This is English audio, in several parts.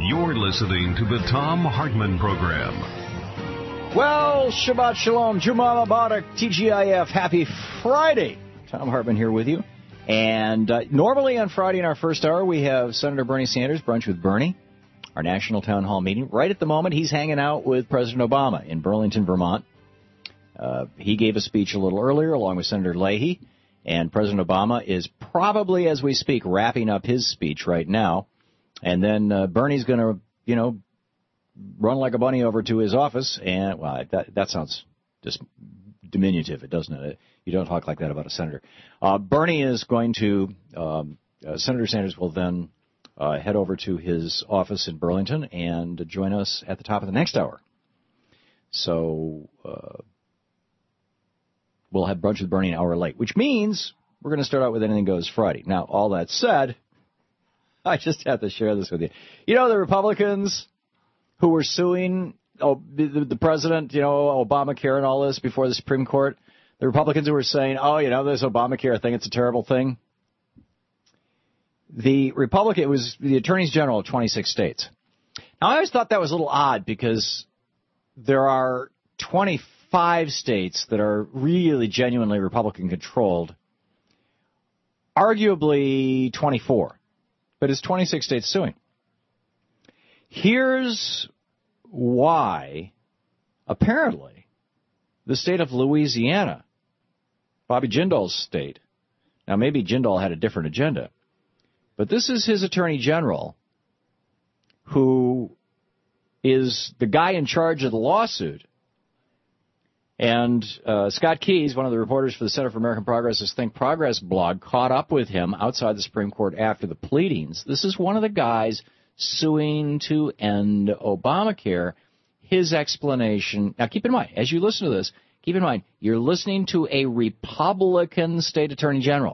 You're listening to the Thom Hartmann Program. Well, Shabbat Shalom, Juma Mubarak, TGIF, happy Friday. Thom Hartmann here with you. And normally on Friday in our first hour, we have Senator Bernie Sanders, Brunch with Bernie, our national town hall meeting. Right at the moment, he's hanging out with President Obama in Burlington, Vermont. He gave a speech a little earlier along with Senator Leahy. And President Obama is probably, as we speak, wrapping up his speech right now. And then Bernie's going to, run like a bunny over to his office. And, well, that sounds just diminutive, doesn't it? You don't talk like that about a senator. Bernie is going to, Senator Sanders will then head over to his office in Burlington and join us at the top of the next hour. So we'll have Brunch with Bernie an hour late, which means we're going to start out with Anything Goes Friday. Now, all that said, I just have to share this with you. You know, the Republicans who were suing the president, Obamacare and all this before the Supreme Court, the Republicans who were saying, this Obamacare thing, it's a terrible thing. It was the attorneys general of 26 states. Now, I always thought that was a little odd because there are 25 states that are really genuinely Republican controlled, arguably 24. But it's 26 states suing. Here's why, apparently, the state of Louisiana, Bobby Jindal's state, now maybe Jindal had a different agenda, but this is his attorney general who is the guy in charge of the lawsuit. And Scott Keyes, one of the reporters for the Center for American Progress's Think Progress blog, caught up with him outside the Supreme Court after the pleadings. This is one of the guys suing to end Obamacare. His explanation. Now, keep in mind, as you listen to this, keep in mind, you're listening to a Republican state attorney general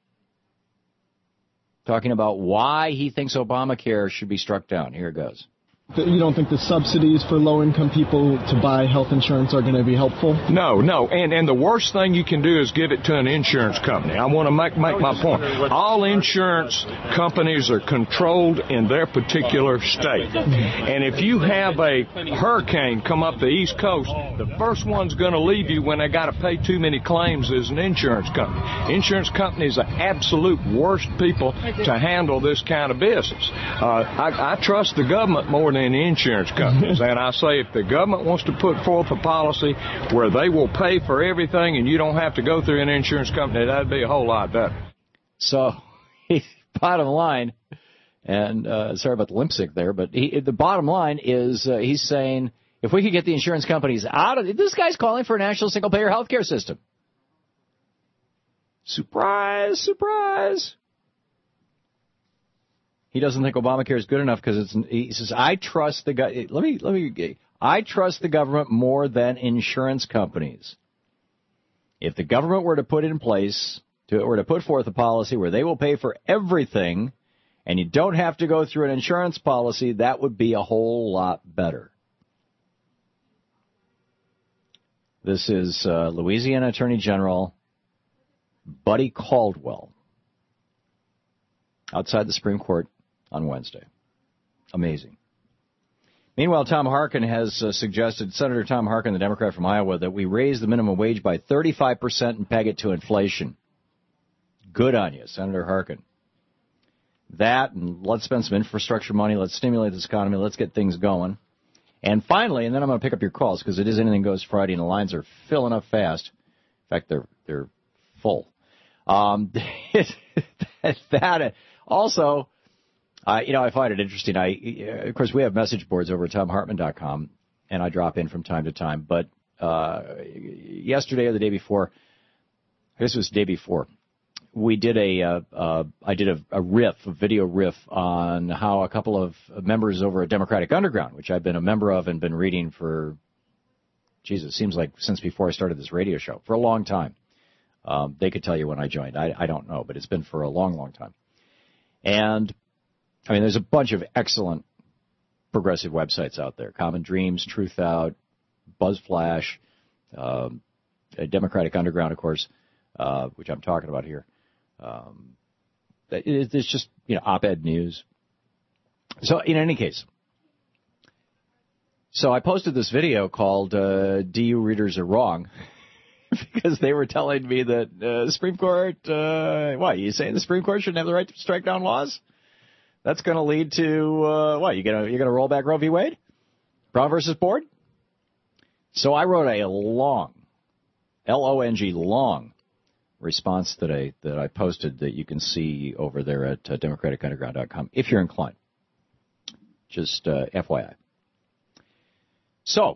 talking about why he thinks Obamacare should be struck down. Here it goes. You don't think the subsidies for low-income people to buy health insurance are going to be helpful? No. And the worst thing you can do is give it to an insurance company. I want to make my point. All insurance companies are controlled in their particular state. And if you have a hurricane come up the East Coast, the first one's going to leave you when they got to pay too many claims is an insurance company. Insurance companies are absolute worst people to handle this kind of business. I trust the government more than the insurance companies. And I say if the government wants to put forth a policy where they will pay for everything and you don't have to go through an insurance company, that'd be a whole lot better. So, bottom line, and sorry about the lip sync there, but the bottom line is he's saying if we could get the insurance companies out of it, this guy's calling for a national single-payer health care system. Surprise, surprise. He doesn't think Obamacare is good enough because he says, I trust the I trust the government more than insurance companies. If the government were to put it in place, or to put forth a policy where they will pay for everything and you don't have to go through an insurance policy, that would be a whole lot better. This is Louisiana Attorney General Buddy Caldwell outside the Supreme Court on Wednesday. Amazing. Meanwhile, Tom Harkin has suggested, Senator Tom Harkin, the Democrat from Iowa, that we raise the minimum wage by 35% and peg it to inflation. Good on you, Senator Harkin. That, and let's spend some infrastructure money, let's stimulate this economy, let's get things going. And finally, and then I'm going to pick up your calls because it is Anything Goes Friday and the lines are filling up fast. In fact, they're full. Also, I find it interesting. Of course, we have message boards over at ThomHartmann.com, and I drop in from time to time. But yesterday or the day before, I guess it was the day before, we did I did a video riff on how a couple of members over at Democratic Underground, which I've been a member of and been reading for, it seems like since before I started this radio show, for a long time. They could tell you when I joined. I don't know, but it's been for a long, long time. And I mean, there's a bunch of excellent progressive websites out there. Common Dreams, Truth Out, BuzzFlash, Democratic Underground, of course, which I'm talking about here. It's just, op-ed news. So in any case, So I posted this video called DU Readers Are Wrong because they were telling me that the Supreme Court, what, you saying the Supreme Court shouldn't have the right to strike down laws? That's going to lead to, what, you're gonna roll back Roe v. Wade? Brown versus Board? So I wrote a long, L-O-N-G, long response today that I posted that you can see over there at democraticunderground.com if you're inclined. Just FYI. So,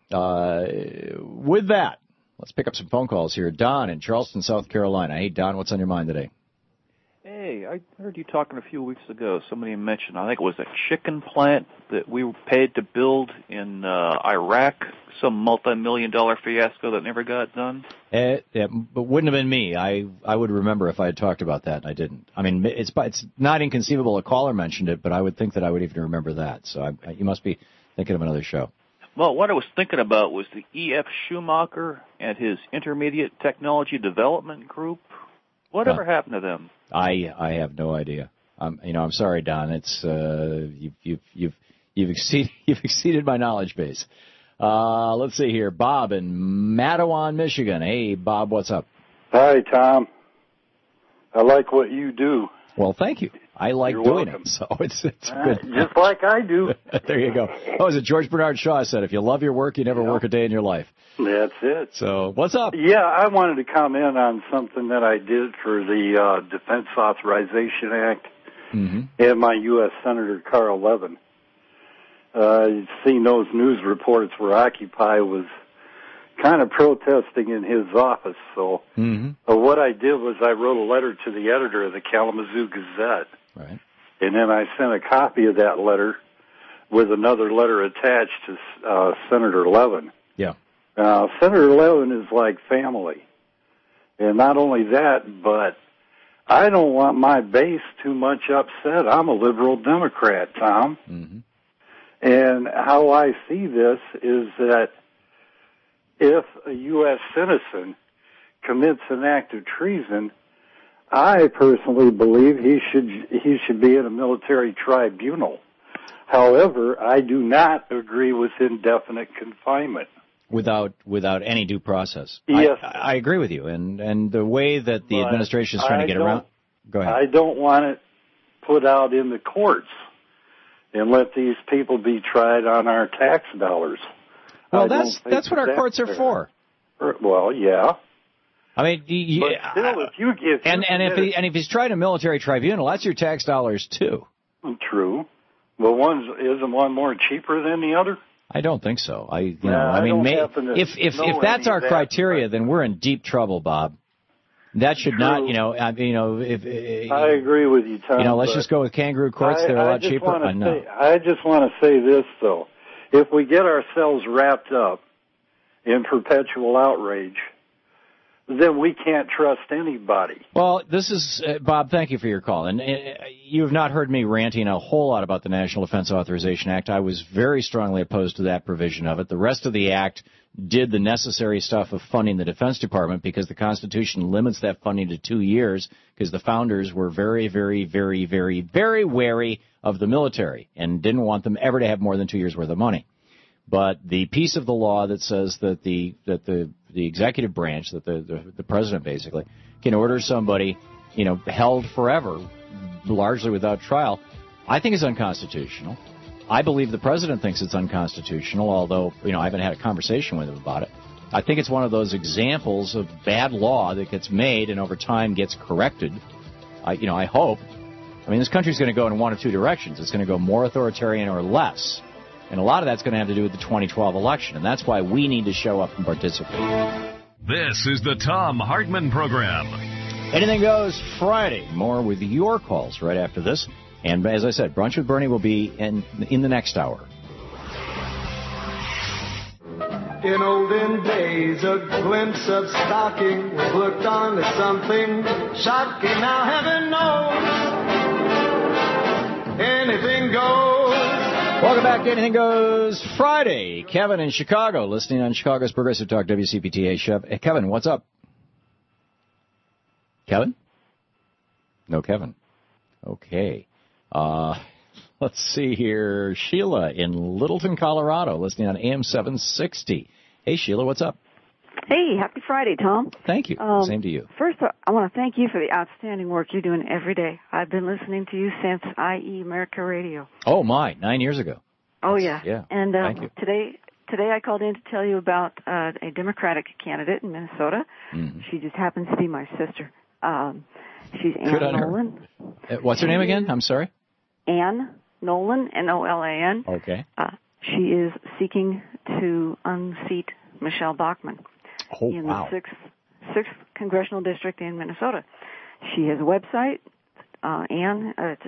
with that, let's pick up some phone calls here. Don in Charleston, South Carolina. Hey, Don, what's on your mind today? Hey, I heard you talking a few weeks ago. Somebody mentioned, I think it was a chicken plant that we were paid to build in Iraq, some multi-million-dollar fiasco that never got done. It wouldn't have been me. I would remember if I had talked about that, and I didn't. I mean, it's not inconceivable a caller mentioned it, but I would think that I would even remember that. So you must be thinking of another show. Well, what I was thinking about was the E.F. Schumacher and his Intermediate Technology Development Group. Whatever happened to them? I have no idea. I'm sorry, Don. It's you've exceeded my knowledge base. Let's see here. Bob in Mattawan, Michigan. Hey, Bob, what's up? Hi, Tom. I like what you do. Well, thank you. I like You're doing welcome. it, so it's good. Just like I do. There you go. Oh, as George Bernard Shaw said, if you love your work, you never work a day in your life. That's it. So, what's up? Yeah, I wanted to comment on something that I did for the Defense Authorization Act and my U.S. Senator Carl Levin. You've seen those news reports where Occupy was kind of protesting in his office. So what I did was I wrote a letter to the editor of the Kalamazoo Gazette. Right. And then I sent a copy of that letter with another letter attached to Senator Levin. Yeah. Senator Levin is like family. And not only that, but I don't want my base too much upset. I'm a liberal Democrat, Tom. And how I see this is that if a U.S. citizen commits an act of treason, I personally believe he should be in a military tribunal. However, I do not agree with indefinite confinement. Without any due process. Yes. I agree with you. And the way that the administration is trying to get around... Go ahead. I don't want it put out in the courts and let these people be tried on our tax dollars. Well, that's what our courts are for. Well, yeah. I mean, but still, if he's tried a military tribunal, that's your tax dollars too. True. Well, isn't one more cheaper than the other? I don't think so. If that's our criteria, then we're in deep trouble, Bob. That should not, if I agree with you, Tom. Let's just go with kangaroo courts. They're a lot cheaper. I just want to say this, though. If we get ourselves wrapped up in perpetual outrage, then we can't trust anybody. Well, this is, Bob, thank you for your call. And you have not heard me ranting a whole lot about the National Defense Authorization Act. I was very strongly opposed to that provision of it. The rest of the act did the necessary stuff of funding the Defense Department because the Constitution limits that funding to 2 years because the founders were very, very, very, very, very wary of the military and didn't want them ever to have more than 2 years' worth of money. But the piece of the law that says that the executive branch, that the president basically, can order somebody, held forever, largely without trial, I think is unconstitutional. I believe the president thinks it's unconstitutional, although, I haven't had a conversation with him about it. I think it's one of those examples of bad law that gets made and over time gets corrected. I hope. I mean, this country's going to go in one of two directions. It's going to go more authoritarian or less. And a lot of that's going to have to do with the 2012 election, and that's why we need to show up and participate. This is the Thom Hartmann Program. Anything Goes Friday. More with your calls right after this. And as I said, Brunch with Bernie will be in the next hour. In olden days, a glimpse of stocking was looked on as something shocking. Now heaven knows anything goes. Welcome back to Anything Goes Friday. Kevin in Chicago, listening on Chicago's Progressive Talk WCPT. Hey, Kevin, what's up? Kevin? No, Kevin. Okay. Let's see here. Sheila in Littleton, Colorado, listening on AM 760. Hey, Sheila, what's up? Hey, happy Friday, Tom. Thank you. Same to you. First, I want to thank you for the outstanding work you're doing every day. I've been listening to you since IE America Radio. Oh, my, 9 years ago. Oh, yeah. Yeah, and thank you. Today I called in to tell you about a Democratic candidate in Minnesota. Mm-hmm. She just happens to be my sister. She's Ann Nolan. What's her name again? I'm sorry? Ann Nolan, Nolan. Okay. She is seeking to unseat Michelle Bachmann in the 6th Congressional District in Minnesota. She has a website, it's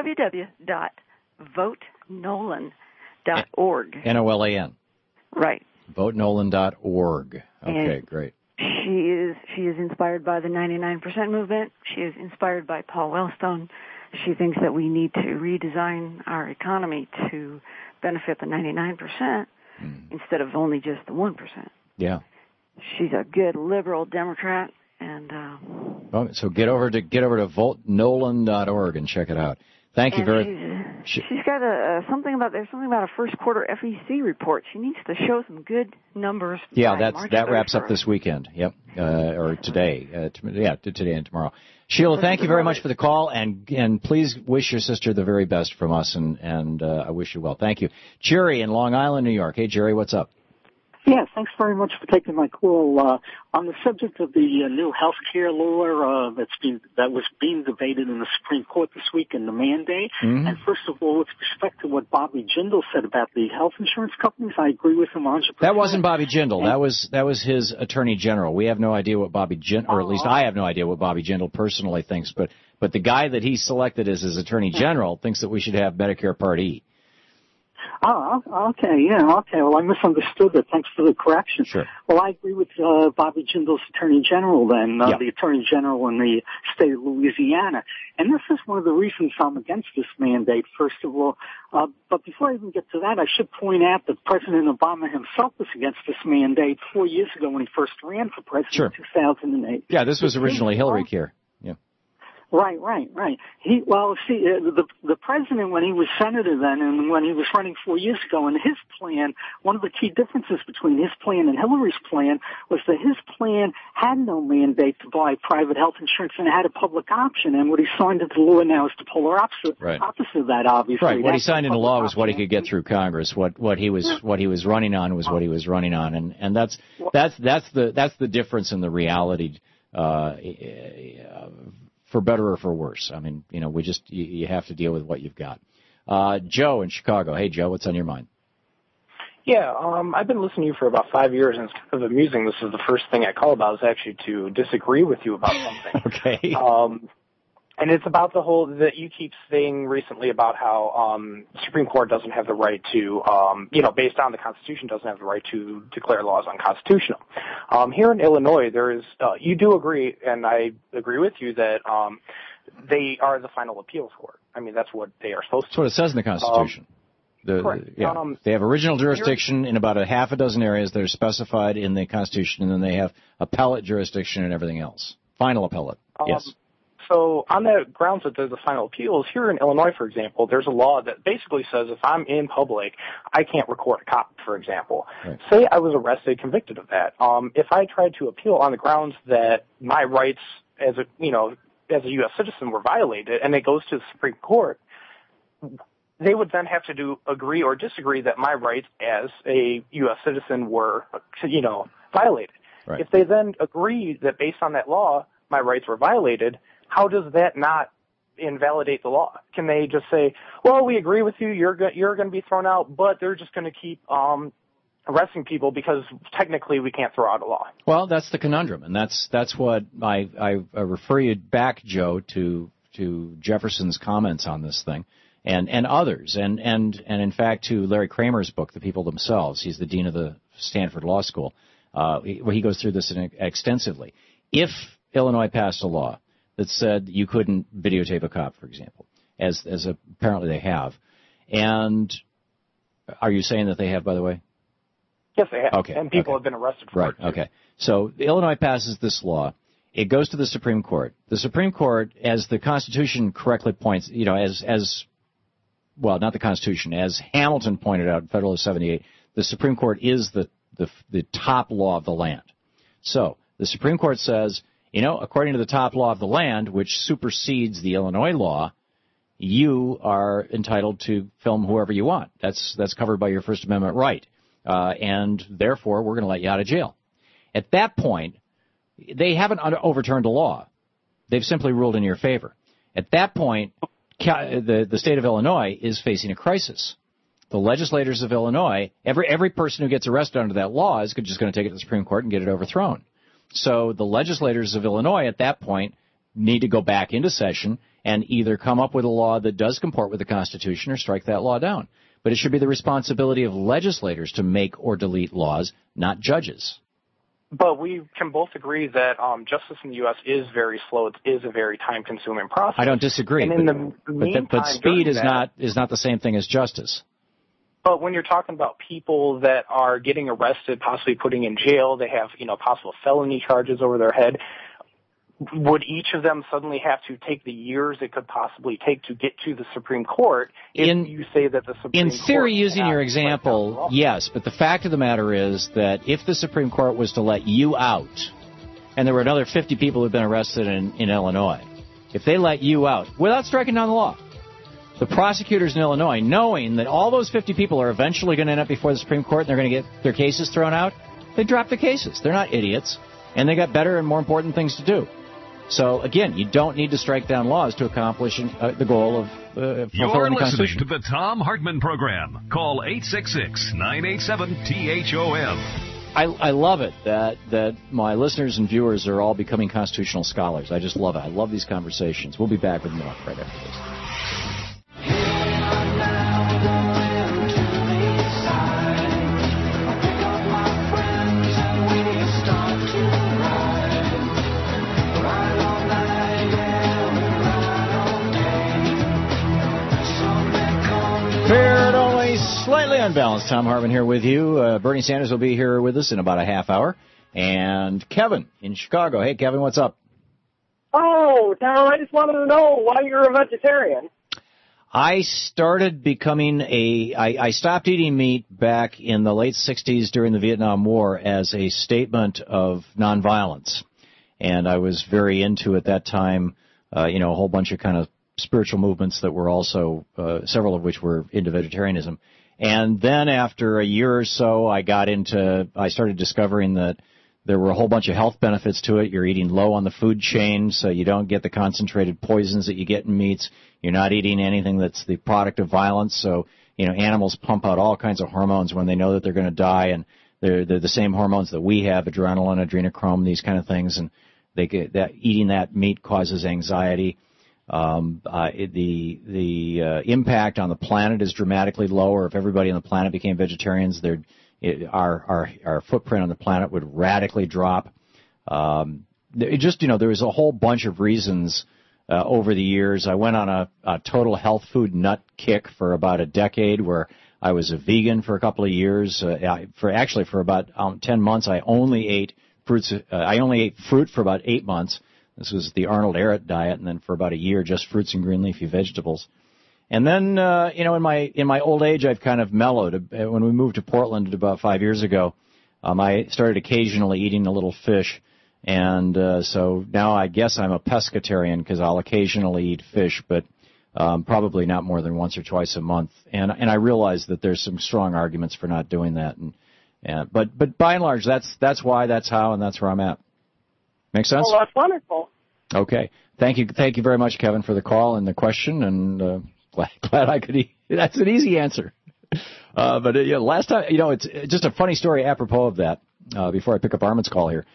www.votenolan.org. Nolan. Right. Votenolan.org. Okay, great. She is inspired by the 99% movement. She is inspired by Paul Wellstone. She thinks that we need to redesign our economy to benefit the 99% instead of only just the 1%. Yeah. She's a good liberal Democrat, and so get over to votenolan.org and check it out. Thank you very much. She's got there's something about a first quarter FEC report. She needs to show some good numbers. Yeah, that wraps up this weekend. Yep, or today. Today and tomorrow. Sheila, thank you very much for the call, and please wish your sister the very best from us, and I wish you well. Thank you. Jerry in Long Island, New York. Hey, Jerry, what's up? Yeah, thanks very much for taking my call. On the subject of the new health care law that was being debated in the Supreme Court this week and the mandate, and first of all, with respect to what Bobby Jindal said about the health insurance companies, I agree with him 100%. That wasn't Bobby Jindal. That was his attorney general. We have no idea what Bobby Jindal, or at least I have no idea what Bobby Jindal personally thinks, but the guy that he selected as his attorney general thinks that we should have Medicare Part E. Oh, okay, yeah, okay. Well, I misunderstood that. Thanks for the correction. Sure. Well, I agree with Bobby Jindal's Attorney General then, the Attorney General in the state of Louisiana. And this is one of the reasons I'm against this mandate, first of all. But before I even get to that, I should point out that President Obama himself was against this mandate 4 years ago when he first ran for president in 2008. Yeah, this was originally Hillary Care. Yeah. Right. The president, when he was senator then and when he was running 4 years ago, and his plan, one of the key differences between his plan and Hillary's plan was that his plan had no mandate to buy private health insurance and it had a public option. And what he signed into law now is the polar opposite of that, obviously. Right. What he signed into law was what he could get through Congress. What he was running on was what he was running on, and that's the difference in the reality. For better or for worse. I mean, you have to deal with what you've got. Joe in Chicago. Hey, Joe, what's on your mind? Yeah, I've been listening to you for about 5 years, and it's kind of amusing. This is the first thing I call about is actually to disagree with you about something. Okay. And it's about the whole that you keep saying recently about how the Supreme Court doesn't have the right to, based on the Constitution, doesn't have the right to declare laws unconstitutional. Here in Illinois, there is, you do agree, and I agree with you, that they are the final appeals court. I mean, that's what they are supposed to. That's what it says in the Constitution. They have original jurisdiction in about a half a dozen areas that are specified in the Constitution, and then they have appellate jurisdiction and everything else. Final appellate, yes. So on the grounds that there's the final appeals, here in Illinois, for example, there's a law that basically says if I'm in public, I can't record a cop, for example. Right. Say I was arrested, convicted of that. If I tried to appeal on the grounds that my rights as a U.S. citizen were violated, and it goes to the Supreme Court, they would then have to agree or disagree that my rights as a U.S. citizen were, violated. Right. If they then agree that based on that law, my rights were violated, how does that not invalidate the law? Can they just say, well, we agree with you, you're going to be thrown out, but they're just going to keep arresting people because technically we can't throw out a law? Well, that's the conundrum, and that's what I refer you back, Joe, to Jefferson's comments on this thing, and others, and in fact to Larry Kramer's book, The People Themselves. He's the dean of the Stanford Law School, where he goes through this extensively. If Illinois passed a law that said you couldn't videotape a cop, for example, as apparently they have. And are you saying that they have, by the way? Yes, they have. Okay. And people have been arrested for it. Right, okay. So Illinois passes this law. It goes to the Supreme Court. The Supreme Court, as the Constitution correctly points, as well, not the Constitution, as Hamilton pointed out in Federalist 78, the Supreme Court is the top law of the land. So the Supreme Court says, according to the top law of the land, which supersedes the Illinois law, you are entitled to film whoever you want. That's covered by your First Amendment right. And therefore, we're going to let you out of jail. At that point, they haven't overturned the law. They've simply ruled in your favor. At that point, the state of Illinois is facing a crisis. The legislators of Illinois, every person who gets arrested under that law is just going to take it to the Supreme Court and get it overthrown. So the legislators of Illinois at that point need to go back into session and either come up with a law that does comport with the Constitution or strike that law down. But it should be the responsibility of legislators to make or delete laws, not judges. But we can both agree that justice in the U.S. is very slow. It is a very time-consuming process. I don't disagree. But speed is not the same thing as justice. But when you're talking about people that are getting arrested, possibly putting in jail, they have possible felony charges over their head. Would each of them suddenly have to take the years it could possibly take to get to the Supreme Court if you say that the Supreme Court... In theory, using your example, yes, but the fact of the matter is that if the Supreme Court was to let you out, and there were another 50 people who had been arrested in Illinois, if they let you out, without striking down the law, the prosecutors in Illinois, knowing that all those 50 people are eventually going to end up before the Supreme Court and they're going to get their cases thrown out, they drop the cases. They're not idiots, and they got better and more important things to do. So, again, you don't need to strike down laws to accomplish the goal of fulfilling the Constitution. You're listening to the Thom Hartmann Program. Call 866-987-THOM. I love it that my listeners and viewers are all becoming constitutional scholars. I just love it. I love these conversations. We'll be back with more right after this. Fair and only slightly unbalanced. Thom Hartmann here with you. Bernie Sanders will be here with us in about a half hour. And Kevin in Chicago. Hey, Kevin, what's up? Oh, Tom, I just wanted to know why you're a vegetarian. I started becoming I stopped eating meat back in the late 60s during the Vietnam War as a statement of nonviolence. And I was very into, at that time, a whole bunch of kind of spiritual movements that were also, several of which were into vegetarianism. And then after a year or so, I started discovering that there were a whole bunch of health benefits to it. You're eating low on the food chain, so you don't get the concentrated poisons that you get in meats. You're not eating anything that's the product of violence. So, animals pump out all kinds of hormones when they know that they're going to die, and they're the same hormones that we have, adrenaline, adrenochrome, these kind of things, and eating that meat causes anxiety. The impact on the planet is dramatically lower. If everybody on the planet became vegetarians, our footprint on the planet would radically drop. There was a whole bunch of reasons over the years. I went on a total health food nut kick for about a decade, where I was a vegan for a couple of years. For about 10 months, I only ate fruits. I only ate fruit for about 8 months. This was the Arnold Ehret diet, and then for about a year, just fruits and green leafy vegetables. And then, in my old age, I've kind of mellowed. When we moved to Portland about 5 years ago, I started occasionally eating a little fish, and so now I guess I'm a pescatarian because I'll occasionally eat fish, but probably not more than once or twice a month. And I realize that there's some strong arguments for not doing that. But by and large, that's why, that's how, and that's where I'm at. Make sense? Oh, that's wonderful. Okay. Thank you very much, Kevin, for the call and the question, and glad I could. That's an easy answer. Last time, it's just a funny story apropos of that. Before I pick up Armin's call here,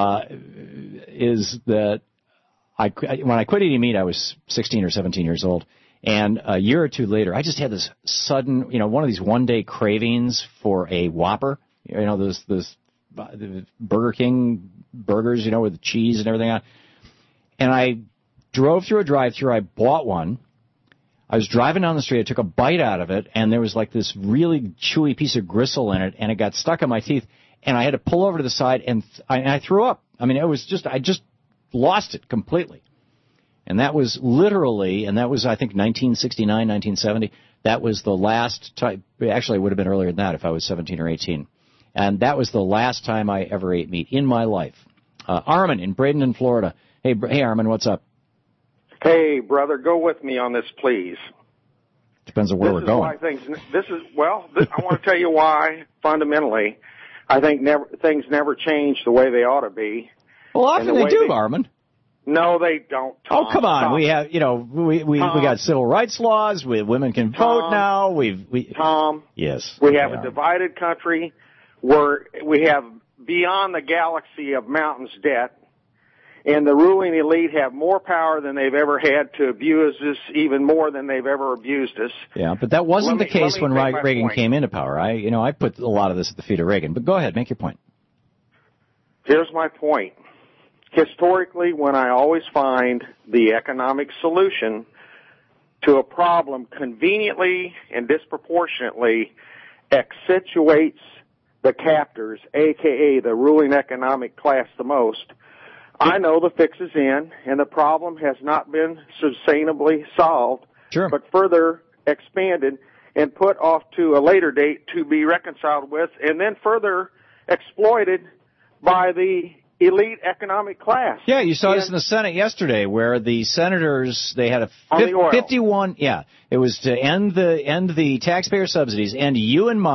is that when I quit eating meat, I was 16 or 17 years old, and a year or two later, I just had this sudden, one of these one-day cravings for a Whopper. Those Burger King burgers, with cheese and everything on. And I drove through a drive-thru. I bought one. I was driving down the street. I took a bite out of it, and there was like this really chewy piece of gristle in it, and it got stuck in my teeth. And I had to pull over to the side, and I threw up. I mean, I just lost it completely. And that was I think, 1969, 1970. That was the last time. Actually, it would have been earlier than that if I was 17 or 18. And that was the last time I ever ate meat in my life. Armin in Bradenton, Florida. Hey, Armin, what's up? Hey, brother, go with me on this, please. Depends on where we're going. I want to tell you why, fundamentally, I think things never change the way they ought to be. Well, often they do, Armin. No, they don't, Tom. Oh, come on. We have, we got civil rights laws. Women can vote now. Tom. Yes. We have a divided country where we have beyond the galaxy of mountains debt, and the ruling elite have more power than they've ever had to abuse us, even more than they've ever abused us. Yeah, but that wasn't the case when Reagan came into power. I put a lot of this at the feet of Reagan. But go ahead, make your point. Here's my point. Historically, when I always find the economic solution to a problem conveniently and disproportionately accentuates the captors, a.k.a. the ruling economic class the most, I know the fix is in, and the problem has not been sustainably solved, but further expanded and put off to a later date to be reconciled with, and then further exploited by the elite economic class. Yeah, you saw this in the Senate yesterday, where the senators, they had a 51. Yeah, it was to end the taxpayer subsidies, and you and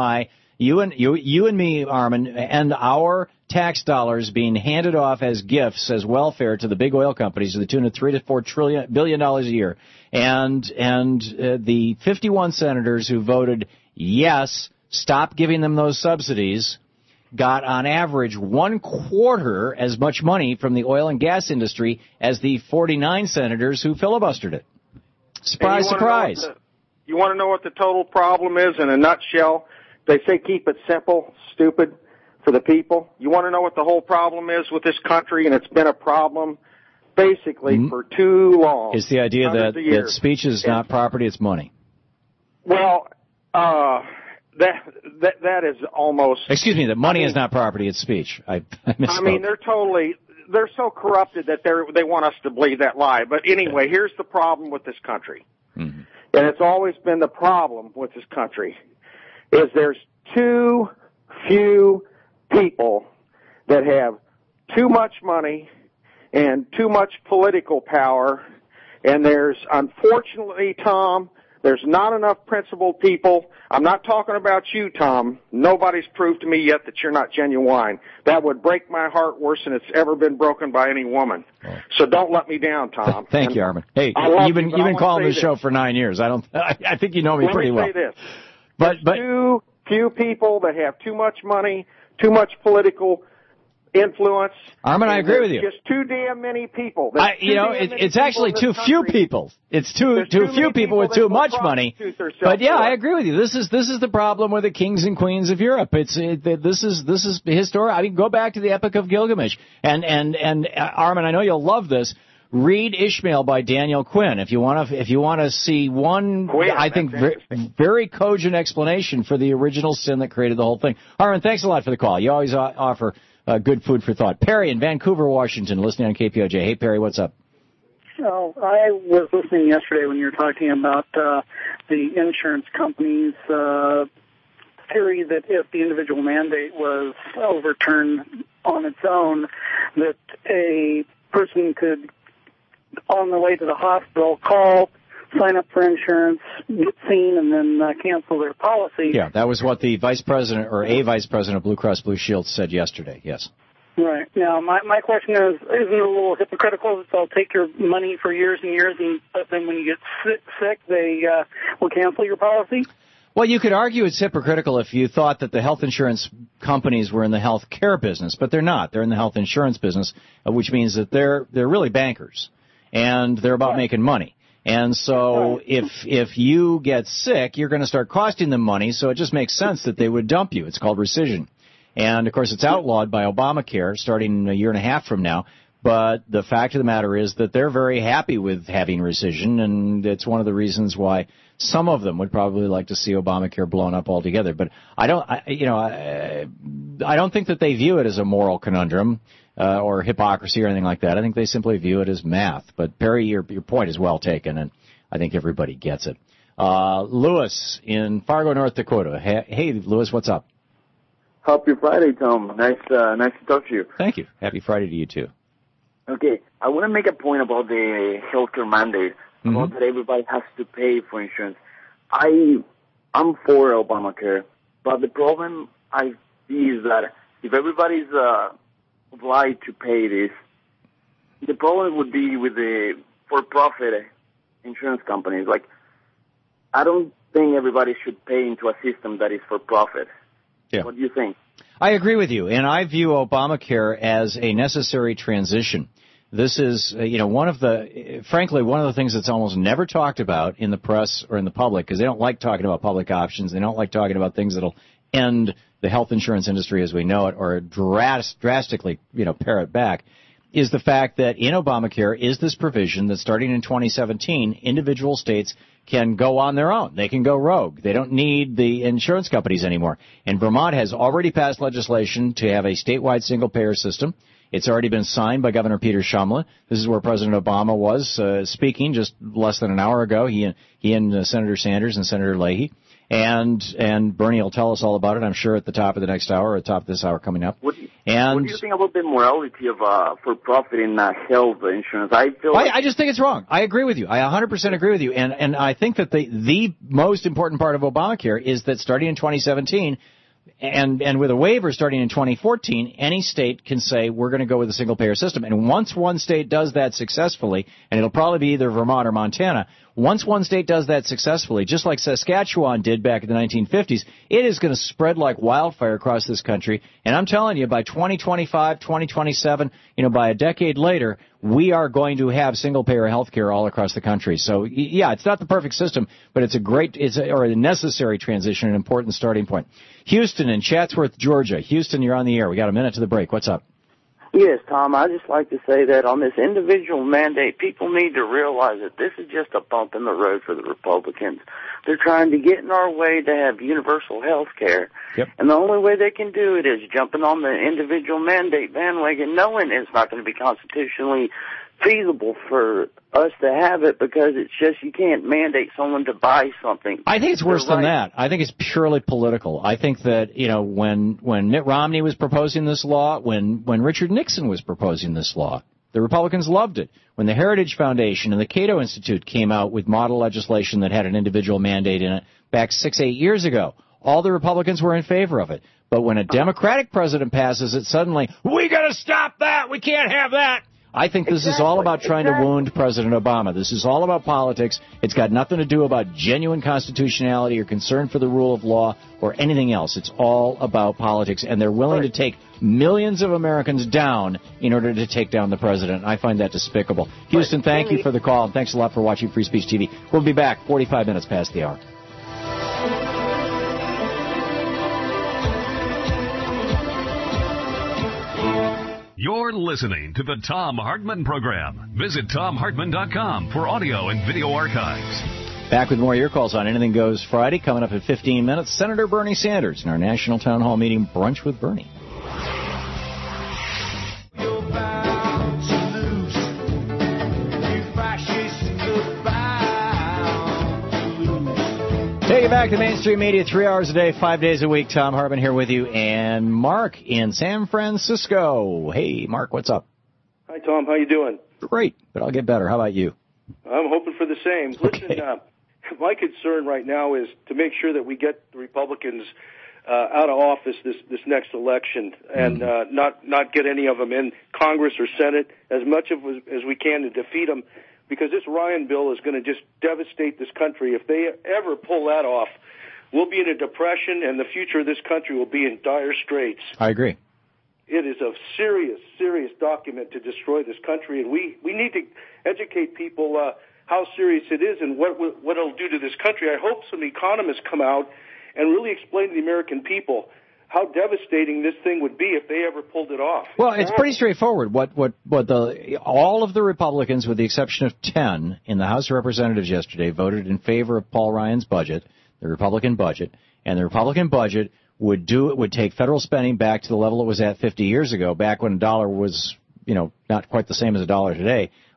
me, Armin, and our tax dollars being handed off as gifts, as welfare to the big oil companies to the tune of $3 to $4 billion a year, and the 51 senators who voted yes, stop giving them those subsidies, got on average 1/4 as much money from the oil and gas industry as the 49 senators who filibustered it. Surprise, surprise. You want to know what the total problem is in a nutshell? They say keep it simple, stupid, for the people. You want to know what the whole problem is with this country, and it's been a problem basically for too long. It's the idea that speech is not property, it's money. Well, that is almost... Excuse me, that money is not property, it's speech. I misspoke. They're so corrupted that they want us to believe that lie. But anyway, here's the problem with this country. And it's always been the problem with this country, is there's too few people that have too much money and too much political power, and there's, unfortunately, Tom, there's not enough principled people. I'm not talking about you, Tom. Nobody's proved to me yet that you're not genuine. That would break my heart worse than it's ever been broken by any woman. So don't let me down, Tom. Thank you, Armin. Hey, you've been calling this show for 9 years. I think you know me pretty well. Let me say this. But too few people that have too much money, too much political influence. Armin, I agree with you. Just too damn many people. It's actually too few people. It's too few people with too much money. But yeah, I agree with you. This is the problem with the kings and queens of Europe. This is historic. I mean, go back to the Epic of Gilgamesh. And Armin, I know you'll love this. Read Ishmael by Daniel Quinn if you want to see one, I think, very cogent explanation for the original sin that created the whole thing. Armin, thanks a lot for the call. You always offer good food for thought. Perry in Vancouver, Washington, listening on KPOJ. Hey, Perry, what's up? So I was listening yesterday when you were talking about the insurance companies' theory that if the individual mandate was overturned on its own, that a person could, on the way to the hospital, call, sign up for insurance, get seen, and then cancel their policy. Yeah, that was what the vice president or a vice president of Blue Cross Blue Shield said yesterday, yes. Right. Now, my question is, isn't it a little hypocritical that they'll take your money for years and years, but then when you get sick, they will cancel your policy? Well, you could argue it's hypocritical if you thought that the health insurance companies were in the health care business, but they're not. They're in the health insurance business, which means that they're really bankers. And they're about making money. And so if you get sick, you're going to start costing them money, so it just makes sense that they would dump you. It's called rescission. And, of course, it's outlawed by Obamacare starting a year and a half from now. But the fact of the matter is that they're very happy with having rescission, and it's one of the reasons why some of them would probably like to see Obamacare blown up altogether. But I don't think that they view it as a moral conundrum. Or hypocrisy or anything like that. I think they simply view it as math. But, Perry, your point is well taken, and I think everybody gets it. Lewis in Fargo, North Dakota. Hey, Lewis, what's up? Happy Friday, Tom. Nice to talk to you. Thank you. Happy Friday to you, too. Okay, I want to make a point about the healthcare mandate, about that everybody has to pay for insurance. I'm for Obamacare, but the problem I see is that if everybody's obliged to pay this, the problem would be with the for-profit insurance companies. Like, I don't think everybody should pay into a system that is for-profit. Yeah. What do you think? I agree with you, and I view Obamacare as a necessary transition. This is, one of the things that's almost never talked about in the press or in the public, because they don't like talking about public options. They don't like talking about things that'll end the health insurance industry as we know it, or drastically, pare it back, is the fact that in Obamacare is this provision that starting in 2017, individual states can go on their own. They can go rogue. They don't need the insurance companies anymore. And Vermont has already passed legislation to have a statewide single-payer system. It's already been signed by Governor Peter Shumlin. This is where President Obama was speaking just less than an hour ago. He and Senator Sanders and Senator Leahy. And Bernie will tell us all about it, I'm sure, at the top of the next hour, or at the top of this hour coming up. What do you think about the morality of for-profit in health insurance? I just think it's wrong. I agree with you. I 100% agree with you. And I think that the most important part of Obamacare is that starting in 2017, and with a waiver starting in 2014, any state can say we're going to go with a single-payer system. And once one state does that successfully, and it'll probably be either Vermont or Montana, once one state does that successfully, just like Saskatchewan did back in the 1950s, it is going to spread like wildfire across this country. And I'm telling you, by 2025, 2027, by a decade later, we are going to have single-payer health care all across the country. So, yeah, it's not the perfect system, but it's a necessary transition, an important starting point. Houston in Chatsworth, Georgia. Houston, you're on the air. We got a minute to the break. What's up? Yes, Tom, I'd just like to say that on this individual mandate, people need to realize that this is just a bump in the road for the Republicans. They're trying to get in our way to have universal health care. Yep. And the only way they can do it is jumping on the individual mandate bandwagon, knowing it's not going to be constitutionally feasible for us to have it, because it's just you can't mandate someone to buy something. I think it's worse than that. I think it's purely political. I think that, when Mitt Romney was proposing this law, when Richard Nixon was proposing this law, the Republicans loved it. When the Heritage Foundation and the Cato Institute came out with model legislation that had an individual mandate in it back 6-8 years ago, all the Republicans were in favor of it. But when a Democratic president passes it, suddenly, we got to stop that. We can't have that. I think this is all about trying to wound President Obama. This is all about politics. It's got nothing to do about genuine constitutionality or concern for the rule of law or anything else. It's all about politics, and they're willing to take millions of Americans down in order to take down the president. I find that despicable. Houston, thank you for the call, and thanks a lot for watching Free Speech TV. We'll be back 45 minutes past the hour. You're listening to the Thom Hartmann Program. Visit ThomHartmann.com for audio and video archives. Back with more of your calls on Anything Goes Friday. Coming up in 15 minutes, Senator Bernie Sanders in our National Town Hall meeting, Brunch with Bernie. Take it back to mainstream media, 3 hours a day, 5 days a week. Thom Hartmann here with you, and Mark in San Francisco. Hey, Mark, what's up? Hi, Tom. How you doing? Great, but I'll get better. How about you? I'm hoping for the same. Okay. Listen, my concern right now is to make sure that we get the Republicans out of office this next election, and not get any of them in Congress or Senate as much as we can to defeat them. Because this Ryan bill is going to just devastate this country. If they ever pull that off, we'll be in a depression, and the future of this country will be in dire straits. I agree. It is a serious, serious document to destroy this country, and we need to educate people how serious it is and what it'll do to this country. I hope some economists come out and really explain to the American people how devastating this thing would be if they ever pulled it off. Well, it's pretty straightforward. All of the Republicans, with the exception of 10 in the House of Representatives yesterday, voted in favor of Paul Ryan's budget, the Republican budget, and the Republican budget would take federal spending back to the level it was at 50 years ago, back when a dollar was, not quite the same as a dollar today.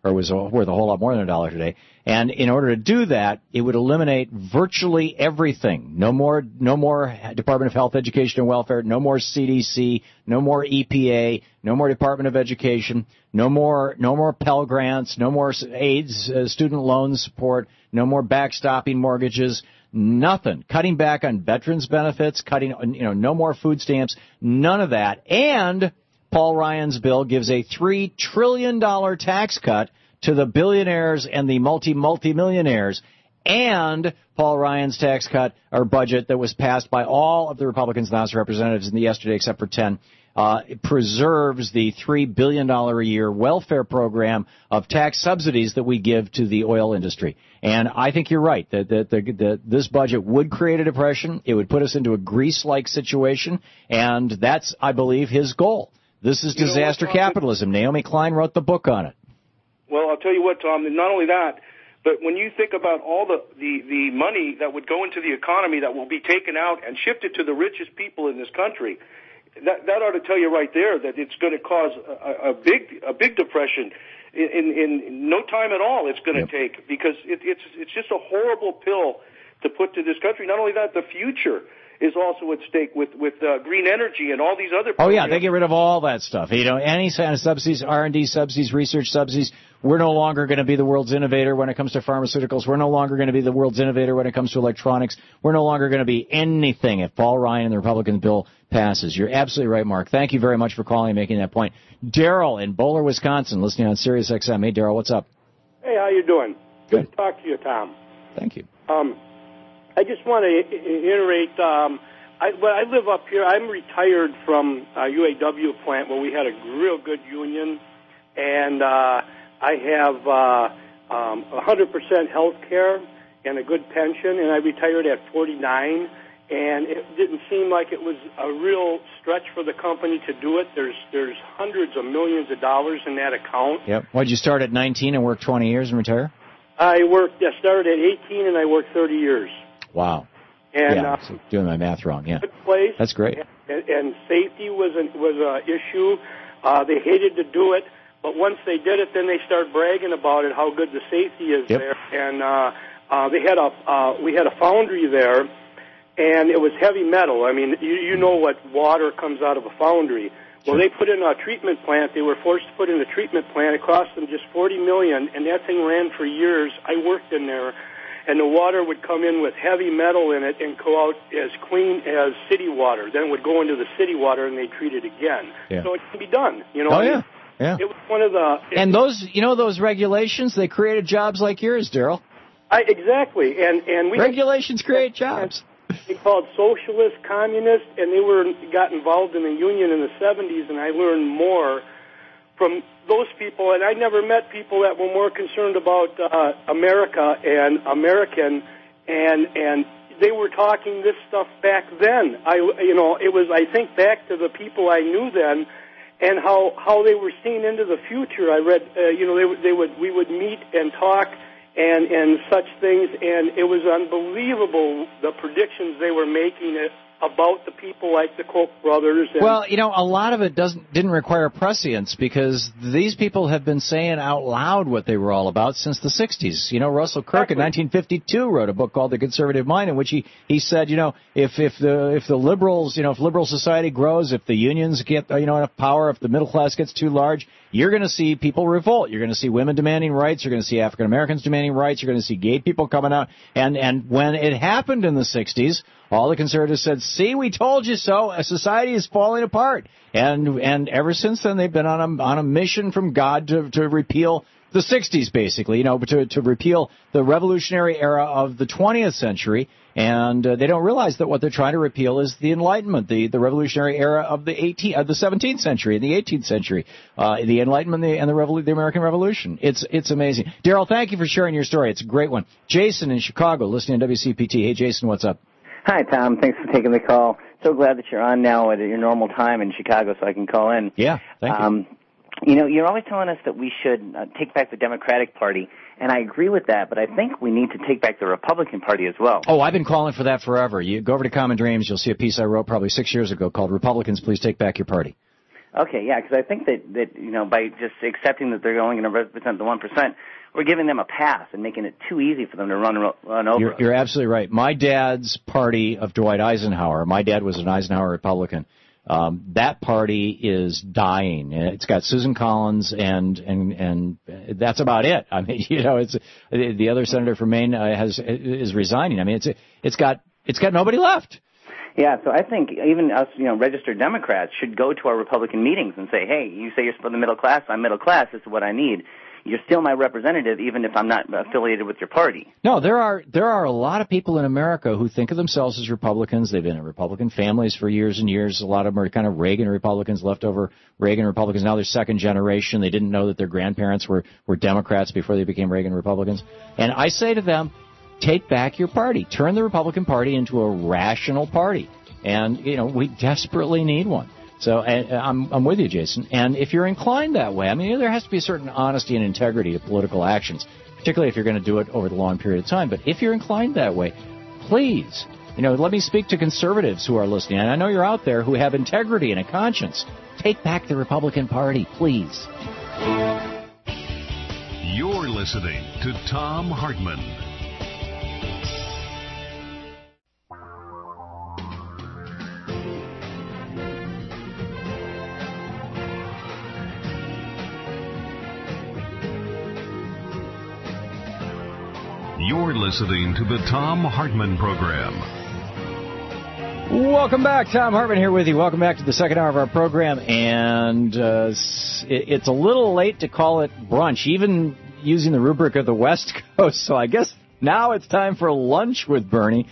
or was worth a whole lot more than $1 today. And in order to do that, it would eliminate virtually everything. No more Department of Health, Education, and Welfare. No more CDC. No more EPA. No more Department of Education. No more Pell Grants. No more AIDS, student loan support. No more backstopping mortgages. Nothing. Cutting back on veterans benefits. No more food stamps. None of that. And Paul Ryan's bill gives a $3 trillion tax cut to the billionaires and the multi-millionaires, and Paul Ryan's tax cut or budget that was passed by all of the Republicans and House of Representatives yesterday except for 10, it preserves the $3 billion a year welfare program of tax subsidies that we give to the oil industry. And I think you're right that this budget would create a depression. It would put us into a Greece-like situation, and that's, I believe, his goal. This is disaster capitalism. Naomi Klein wrote the book on it. Well, I'll tell you what, Tom, not only that, but when you think about all the money that would go into the economy that will be taken out and shifted to the richest people in this country, that ought to tell you right there that it's going to cause a big depression in no time at all. It's going to take, because it's just a horrible pill to put to this country. Not only that, the future is also at stake with green energy and all these other programs. Oh, yeah, they get rid of all that stuff. Any kind of subsidies, R&D subsidies, research subsidies. We're no longer going to be the world's innovator when it comes to pharmaceuticals. We're no longer going to be the world's innovator when it comes to electronics. We're no longer going to be anything if Paul Ryan and the Republican bill passes. You're absolutely right, Mark. Thank you very much for calling and making that point. Daryl in Bowler, Wisconsin, listening on Sirius XM. Hey, Daryl, what's up? Hey, how you doing? Good to talk to you, Tom. Thank you. I just want to iterate. I live up here. I'm retired from UAW plant where we had a real good union, and I have 100% health care and a good pension, and I retired at 49, and it didn't seem like it was a real stretch for the company to do it. There's hundreds of millions of dollars in that account. Yep. What, did you start at 19 and work 20 years and retire? I started at 18 and I worked 30 years. Wow. And so doing my math wrong, yeah. Good place. That's great. And safety was an issue. They hated to do it, but once they did it, then they start bragging about it, how good the safety is there. And we had a foundry there, and it was heavy metal. I mean, you know what water comes out of a foundry. Well, they put in a treatment plant. They were forced to put in a treatment plant. It cost them just $40 million, and that thing ran for years. I worked in there. And the water would come in with heavy metal in it and go out as clean as city water. Then it would go into the city water and they treat it again. Yeah. So it can be done. You know. Oh, yeah. Yeah. It was one of the... And those regulations, they created jobs like yours, Daryl. Exactly. And we regulations create jobs. They called socialist, communist, and they got involved in the union in the 70s, and I learned more from those people, and I never met people that were more concerned about America and American, and they were talking this stuff back then. I think back to the people I knew then, and how they were seeing into the future. I read, we would meet and talk and such things, and it was unbelievable the predictions they were making about the people like the Koch brothers. Well, a lot of it didn't require prescience because these people have been saying out loud what they were all about since the 60s. Russell Kirk in 1952 wrote a book called The Conservative Mind in which he said, if the liberals, if liberal society grows, if the unions get, enough power, if the middle class gets too large, you're going to see people revolt. You're going to see women demanding rights. You're going to see African Americans demanding rights. You're going to see gay people coming out. And when it happened in the 60s, all the conservatives said, see, we told you so. A society is falling apart. And ever since then, they've been on a mission from God to repeal the 60s, basically, to repeal the revolutionary era of the 20th century. And they don't realize that what they're trying to repeal is the Enlightenment, the revolutionary era of the 17th century and the 18th century, the Enlightenment and the American Revolution. It's amazing. Daryl, thank you for sharing your story. It's a great one. Jason in Chicago, listening to WCPT. Hey, Jason, what's up? Hi, Tom. Thanks for taking the call. So glad that you're on now at your normal time in Chicago so I can call in. Yeah, thank you. You're always telling us that we should take back the Democratic Party, and I agree with that, but I think we need to take back the Republican Party as well. Oh, I've been calling for that forever. You go over to Common Dreams, you'll see a piece I wrote probably 6 years ago called Republicans, Please Take Back Your Party. Okay, yeah, because I think that by just accepting that they're only going to represent the 1%, we're giving them a pass and making it too easy for them to run over. You're absolutely right. My dad's party of Dwight Eisenhower, my dad was an Eisenhower Republican. That party is dying. It's got Susan Collins and that's about it. I mean, it's the other senator from Maine is resigning. I mean, it's got nobody left. Yeah, so I think even us, registered Democrats should go to our Republican meetings and say, hey, you say you're for the middle class, I'm middle class, this is what I need. You're still my representative, even if I'm not affiliated with your party. No, there are a lot of people in America who think of themselves as Republicans. They've been in Republican families for years and years. A lot of them are kind of Reagan Republicans, leftover Reagan Republicans. Now they're second generation. They didn't know that their grandparents were Democrats before they became Reagan Republicans. And I say to them, take back your party. Turn the Republican Party into a rational party. And, we desperately need one. So I'm with you, Jason. And if you're inclined that way, I mean, there has to be a certain honesty and integrity to political actions, particularly if you're going to do it over the long period of time. But if you're inclined that way, please, let me speak to conservatives who are listening. And I know you're out there who have integrity and a conscience. Take back the Republican Party, please. You're listening to Thom Hartmann. You're listening to the Thom Hartmann Program. Welcome back. Thom Hartmann here with you. Welcome back to the second hour of our program. And it's a little late to call it brunch, even using the rubric of the West Coast. So I guess now it's time for lunch with Bernie.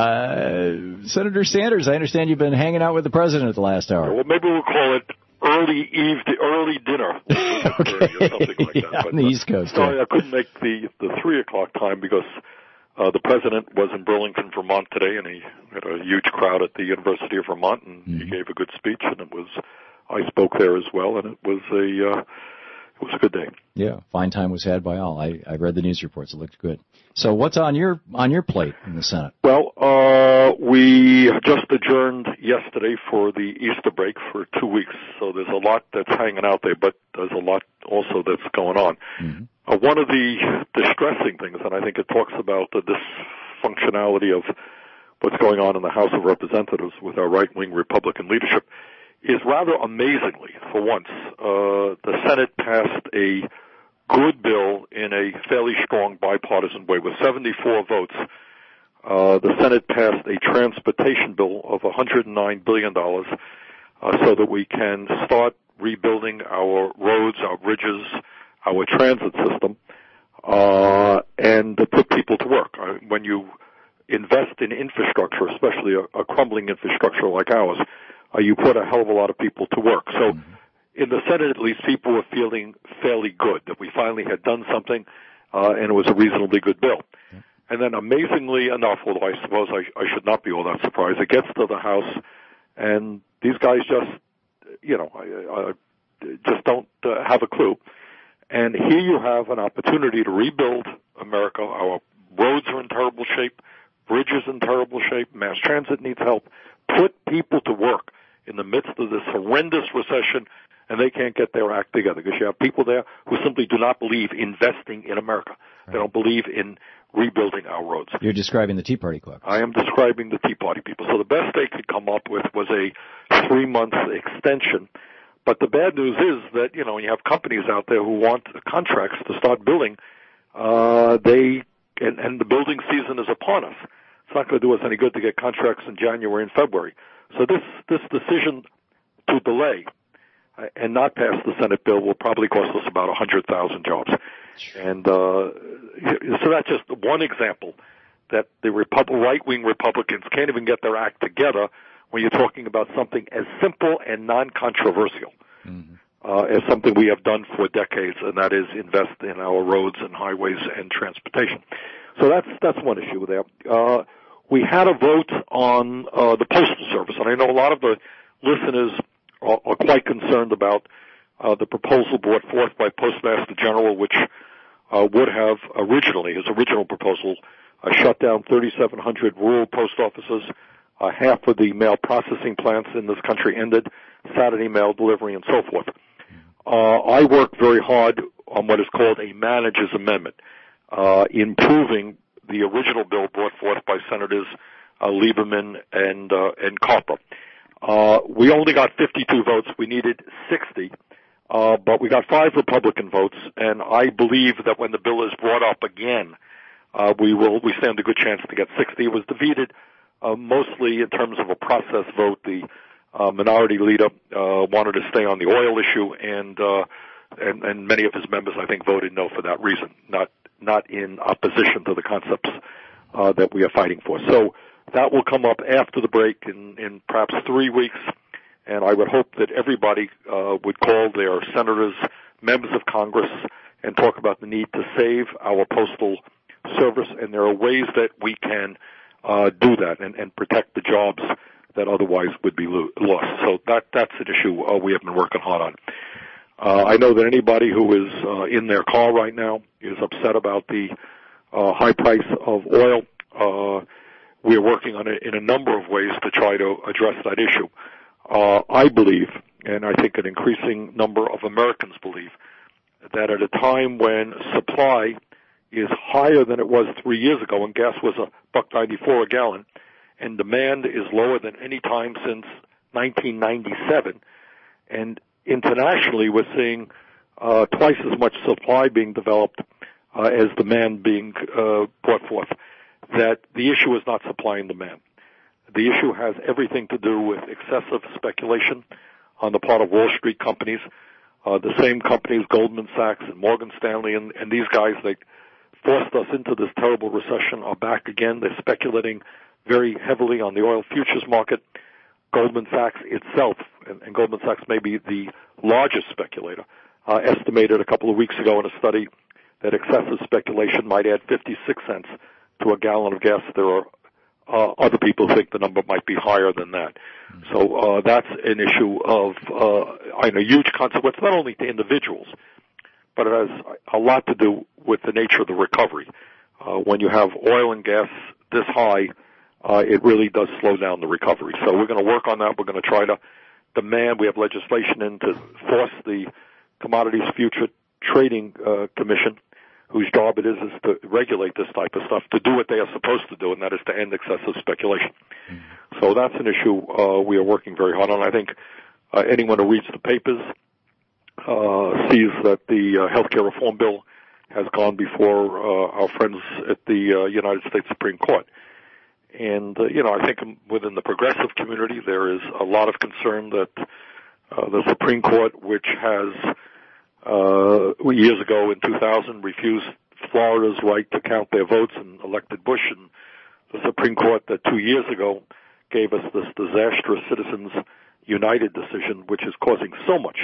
Senator Sanders, I understand you've been hanging out with the president at the last hour. Well, maybe we'll call it early dinner. Okay. Or something like that. On the East Coast. Sorry, I couldn't make the 3 o'clock time because the president was in Burlington, Vermont today, and he had a huge crowd at the University of Vermont, and he gave a good speech, and I spoke there as well, and it was a good day. Yeah, fine time was had by all. I read the news reports; it looked good. So, what's on your plate in the Senate? Well, we just adjourned yesterday for the Easter break for 2 weeks, so there's a lot that's hanging out there, but there's a lot also that's going on. Mm-hmm. One of the distressing things, and I think it talks about the dysfunctionality of what's going on in the House of Representatives with our right-wing Republican leadership, is rather amazingly, for once, the Senate passed a good bill in a fairly strong bipartisan way. With 74 votes, the Senate passed a transportation bill of $109 billion so that we can start rebuilding our roads, our bridges, our transit system, and to put people to work. When you invest in infrastructure, especially a crumbling infrastructure like ours, you put a hell of a lot of people to work. So in the Senate, at least, people were feeling fairly good that we finally had done something, and it was a reasonably good bill. And then amazingly enough, although I suppose I should not be all that surprised, it gets to the House, and these guys just, just don't have a clue. And here you have an opportunity to rebuild America. Our roads are in terrible shape, bridges in terrible shape, mass transit needs help. Put people to work in the midst of this horrendous recession, and they can't get their act together because you have people there who simply do not believe investing in America. They don't believe in rebuilding our roads. You're describing the Tea Party Club. I am describing the Tea Party people. So the best they could come up with was a 3-month extension. But the bad news is that, when you have companies out there who want contracts to start building, and the building season is upon us. It's not going to do us any good to get contracts in January and February. So this decision to delay and not pass the Senate bill will probably cost us about 100,000 jobs. And so that's just one example that the right-wing Republicans can't even get their act together when you're talking about something as simple and non-controversial as something we have done for decades, and that is invest in our roads and highways and transportation. So that's one issue there. We had a vote on the Postal Service, and I know a lot of the listeners are quite concerned about the proposal brought forth by Postmaster General, which would have his original proposal, shut down 3,700 rural post offices, half of the mail processing plants in this country ended, Saturday mail delivery and so forth. I work very hard on what is called a manager's amendment, improving the original bill brought forth by Senators Lieberman and Carper. We only got 52 votes. We needed 60, but we got 5 Republican votes, and I believe that when the bill is brought up again, we stand a good chance to get 60. It was defeated mostly in terms of a process vote. The minority leader wanted to stay on the oil issue, and many of his members, I think, voted no for that reason, not in opposition to the concepts that we are fighting for. So that will come up after the break in perhaps 3 weeks, and I would hope that everybody would call their senators, members of Congress, and talk about the need to save our postal service, and there are ways that we can do that and protect the jobs that otherwise would be lost. So that's an issue we have been working hard on. I know that anybody who is in their car right now is upset about the high price of oil. We are working on it in a number of ways to try to address that issue. I believe, and I think an increasing number of Americans believe, that at a time when supply is higher than it was 3 years ago when gas was $1.94 a gallon, and demand is lower than any time since 1997, and internationally we're seeing twice as much supply being developed as demand being brought forth, that the issue is not supply and demand. The issue has everything to do with excessive speculation on the part of Wall Street companies. The same companies, Goldman Sachs and Morgan Stanley, and these guys, they forced us into this terrible recession, are back again. They're speculating very heavily on the oil futures market. Goldman Sachs itself, and Goldman Sachs may be the largest speculator, estimated a couple of weeks ago in a study that excessive speculation might add 56 cents to a gallon of gas. There are other people who think the number might be higher than that. So that's an issue of a huge consequence, not only to individuals, but it has a lot to do with the nature of the recovery. When you have oil and gas this high, it really does slow down the recovery. So we're going to work on that. We're going to try to demand, we have legislation in to force the Commodities Future Trading Commission, whose job it is to regulate this type of stuff, to do what they are supposed to do, and that is to end excessive speculation. So that's an issue we are working very hard on. I think anyone who reads the papers sees that the healthcare reform bill has gone before our friends at the United States Supreme Court. And, I think within the progressive community there is a lot of concern that the Supreme Court, which has years ago in 2000 refused Florida's right to count their votes and elected Bush, and the Supreme Court that 2 years ago gave us this disastrous Citizens United decision, which is causing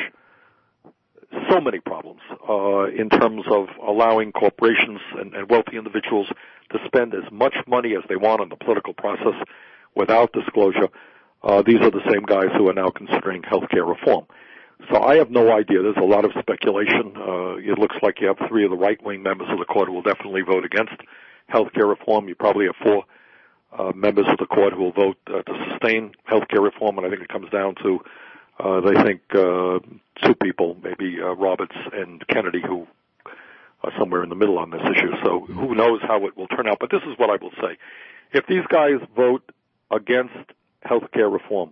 so many problems in terms of allowing corporations and wealthy individuals to spend as much money as they want on the political process without disclosure. These are the same guys who are now considering health care reform. So I have no idea. There's a lot of speculation. It looks like you have 3 of the right-wing members of the court who will definitely vote against health care reform. You probably have 4 members of the court who will vote to sustain health care reform, and I think it comes down to they think 2 people, maybe Roberts and Kennedy, who are somewhere in the middle on this issue. So who knows how it will turn out. But this is what I will say. If these guys vote against health care reform,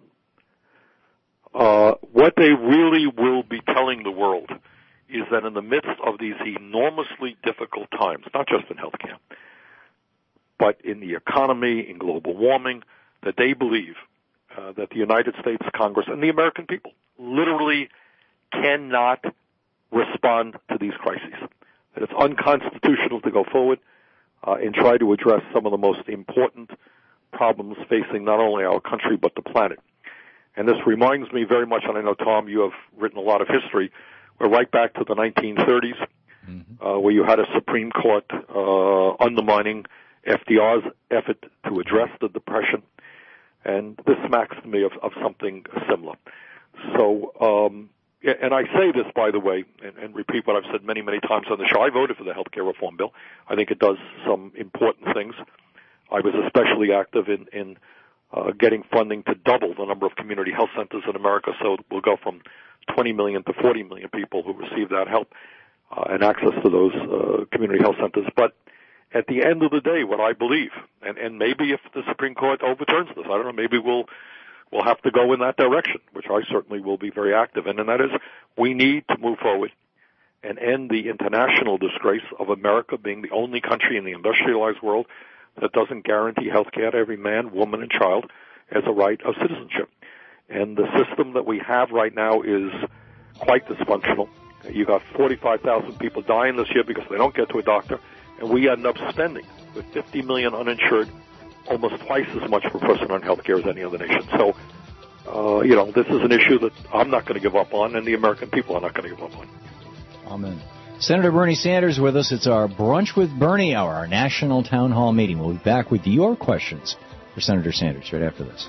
what they really will be telling the world is that in the midst of these enormously difficult times, not just in healthcare, but in the economy, in global warming, that they believe that the United States Congress and the American people literally cannot respond to these crises. That it's unconstitutional to go forward and try to address some of the most important problems facing not only our country but the planet. And this reminds me very much, and I know, Tom, you have written a lot of history. We're right back to the 1930s, where you had a Supreme Court undermining FDR's effort to address the Depression. And this smacks to me of something similar. So, and I say this, by the way, and repeat what I've said many, many times on the show. I voted for the health care reform bill. I think it does some important things. I was especially active in getting funding to double the number of community health centers in America. So we'll go from 20 million to 40 million people who receive that help and access to those community health centers. But at the end of the day, what I believe, and maybe if the Supreme Court overturns this, I don't know, maybe we'll have to go in that direction, which I certainly will be very active in, and that is we need to move forward and end the international disgrace of America being the only country in the industrialized world that doesn't guarantee health care to every man, woman, and child as a right of citizenship. And the system that we have right now is quite dysfunctional. You got 45,000 people dying this year because they don't get to a doctor, and we end up spending, with 50 million uninsured, almost twice as much per person on health care as any other nation. So, this is an issue that I'm not going to give up on, and the American people are not going to give up on. Amen. Senator Bernie Sanders with us. It's our Brunch with Bernie Hour, our national town hall meeting. We'll be back with your questions for Senator Sanders right after this.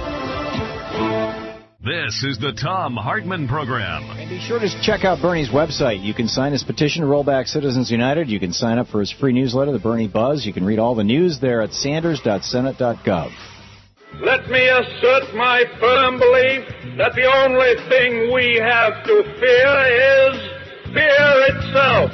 This is the Thom Hartmann Program. And be sure to check out Bernie's website. You can sign his petition to roll back Citizens United. You can sign up for his free newsletter, The Bernie Buzz. You can read all the news there at sanders.senate.gov. Let me assert my firm belief that the only thing we have to fear is fear itself.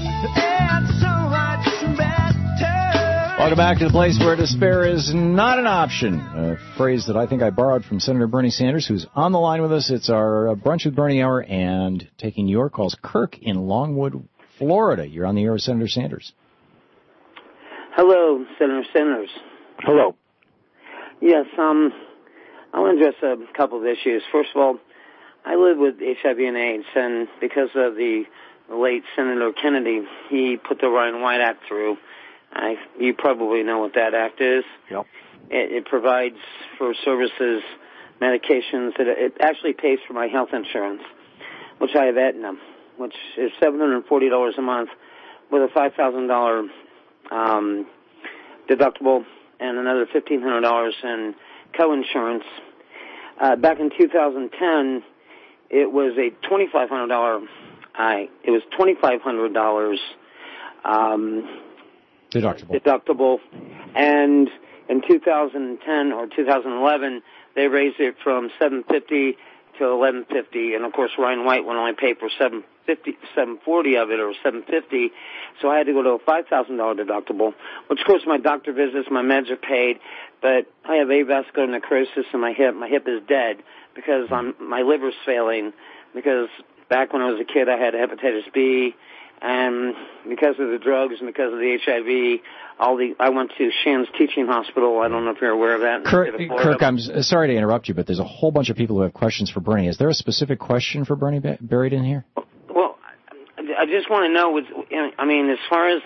Welcome back to the place where despair is not an option. A phrase that I think I borrowed from Senator Bernie Sanders, who's on the line with us. It's our Brunch with Bernie Hour, and taking your calls. Kirk in Longwood, Florida. You're on the air with Senator Sanders. Hello, Senator Sanders. Hello. Yes, I want to address a couple of issues. First of all, I live with HIV and AIDS, and because of the late Senator Kennedy, he put the Ryan White Act through. You probably know what that act is. Yep. It provides for services, medications. It actually pays for my health insurance, which I have Aetna, which is $740 a month with a $5,000 deductible and another $1,500 in co-insurance. Back in 2010, it was a $2,500. It was $2,500 deductible, and in 2010 or 2011, they raised it from $750 to $1,150, and of course Ryan White would only pay for $740 of it, or $750, so I had to go to a $5,000 deductible, which of course my doctor visits, my meds are paid, but I have avascular necrosis in my hip. My hip is dead because my liver's failing, because back when I was a kid I had hepatitis B, and because of the drugs and because of the HIV, I went to Shands Teaching Hospital. I don't know if you're aware of that. Kirk, I'm sorry to interrupt you, but there's a whole bunch of people who have questions for Bernie. Is there a specific question for Bernie buried in here? Well, I just want to know, as far as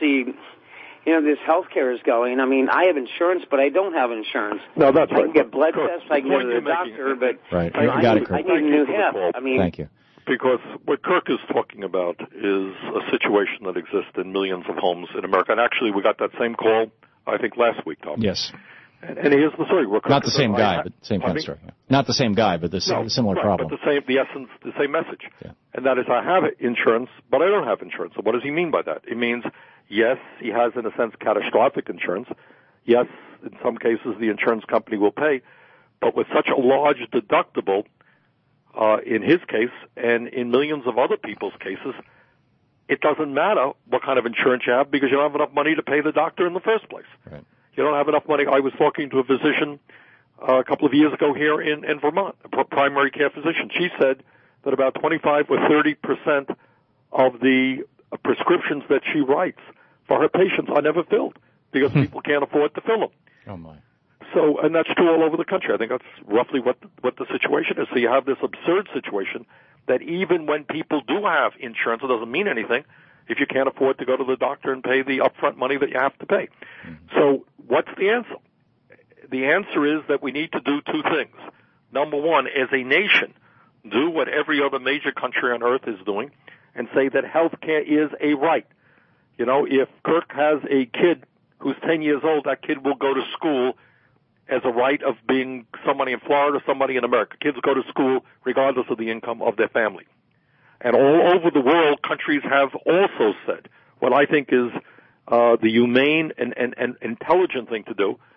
this health care is going, I have insurance, but I don't have insurance. No, that's right. I can get blood tests, I can go to the doctor, but right. I got it, Kirk. I need a new hip. Thank you. Because what Kirk is talking about is a situation that exists in millions of homes in America. And actually, we got that same call, I think, last week, Tom. Yes. And here's the story. Not the same guy, but same kind of story. Yeah. Not the same guy, but similar problem. But the same message. Yeah. And that is, I have insurance, but I don't have insurance. So what does he mean by that? It means, yes, he has, in a sense, catastrophic insurance. Yes, in some cases, the insurance company will pay. But with such a large deductible, in his case, and in millions of other people's cases, it doesn't matter what kind of insurance you have because you don't have enough money to pay the doctor in the first place. Right. You don't have enough money. I was talking to a physician a couple of years ago here in Vermont, a primary care physician. She said that about 25 or 30% of the prescriptions that she writes for her patients are never filled because people can't afford to fill them. Oh, my. So, and that's true all over the country. I think that's roughly what the situation is. So you have this absurd situation that even when people do have insurance, it doesn't mean anything if you can't afford to go to the doctor and pay the upfront money that you have to pay. So what's the answer? The answer is that we need to do two things. Number one, as a nation, do what every other major country on earth is doing and say that health care is a right. If Kirk has a kid who's 10 years old, that kid will go to school as a right of being somebody in Florida, somebody in America. Kids go to school regardless of the income of their family. And all over the world, countries have also said what I think is the humane and intelligent thing to do.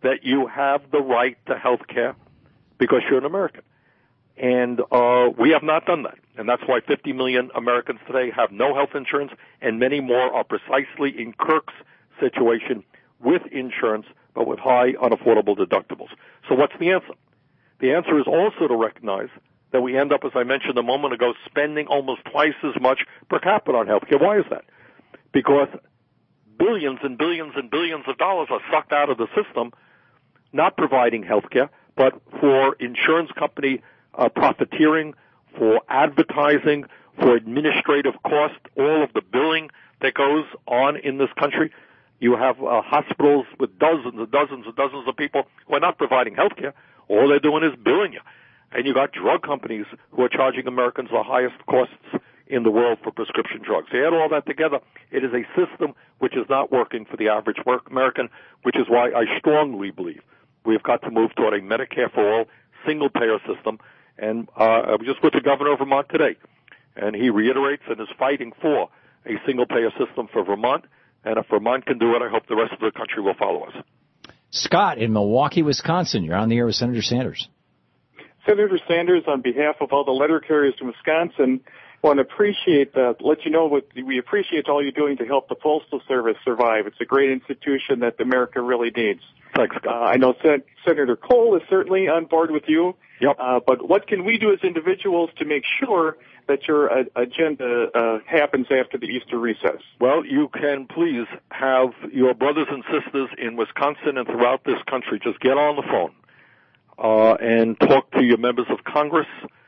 that you have the right to health care because you're an American. And we have not done that. And that's why 50 million Americans today have no health insurance, and many more are precisely in Kirk's situation with insurance, but with high, unaffordable deductibles. So what's the answer? The answer is also to recognize that we end up, as I mentioned a moment ago, spending almost twice as much per capita on health care. Why is that? Because billions and billions and billions of dollars are sucked out of the system, not providing health care, but for insurance company profiteering, for advertising, for administrative cost, all of the billing that goes on in this country. You have hospitals with dozens and dozens and dozens of people who are not providing health care. All they're doing is billing you. And you got drug companies who are charging Americans the highest costs in the world for prescription drugs. You add all that together, it is a system which is not working for the average American, which is why I strongly believe we've got to move toward a Medicare for all, single-payer system. And I was just with the governor of Vermont today, and he reiterates and is fighting for a single-payer system for Vermont. And if Vermont can do it, I hope the rest of the country will follow us. Scott in Milwaukee, Wisconsin. You're on the air with Senator Sanders. Senator Sanders, on behalf of all the letter carriers in Wisconsin, want to let you know what we appreciate all you're doing to help the Postal Service survive. It's a great institution that America really needs. Thanks, Scott. I know Senator Cole is certainly on board with you. Yep. But what can we do as individuals to make sure that your agenda happens after the Easter recess? Well, you can please have your brothers and sisters in Wisconsin and throughout this country just get on the phone and talk to your members of Congress,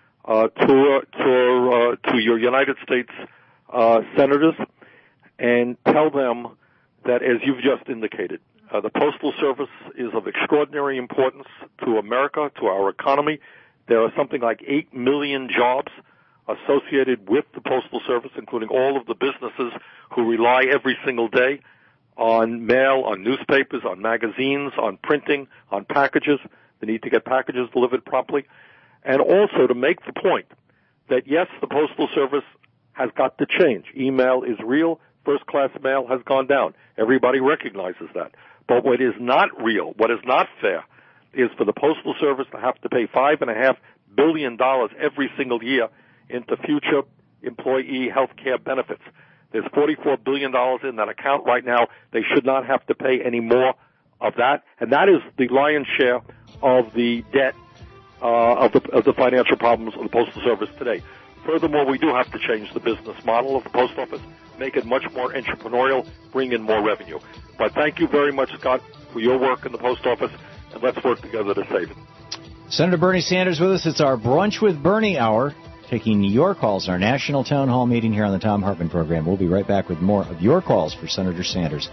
to your United States senators, and tell them that, as you've just indicated, the Postal Service is of extraordinary importance to America, to our economy. There are something like 8 million jobs associated with the Postal Service, including all of the businesses who rely every single day on mail, on newspapers, on magazines, on printing, on packages. They need to get packages delivered properly. And also to make the point that, yes, the Postal Service has got to change. Email is real. First-class mail has gone down. Everybody recognizes that. But what is not real, what is not fair, is for the Postal Service to have to pay $5.5 billion every single year into future employee health care benefits. There's $44 billion in that account right now. They should not have to pay any more of that. And that is the lion's share of the debt of the financial problems of the Postal Service today. Furthermore, we do have to change the business model of the Post Office, make it much more entrepreneurial, bring in more revenue. But thank you very much, Scott, for your work in the Post Office, and let's work together to save it. Senator Bernie Sanders with us. It's our Brunch with Bernie hour, taking your calls in our national town hall meeting here on the Thom Hartmann program. We'll be right back with more of your calls for Senator Sanders.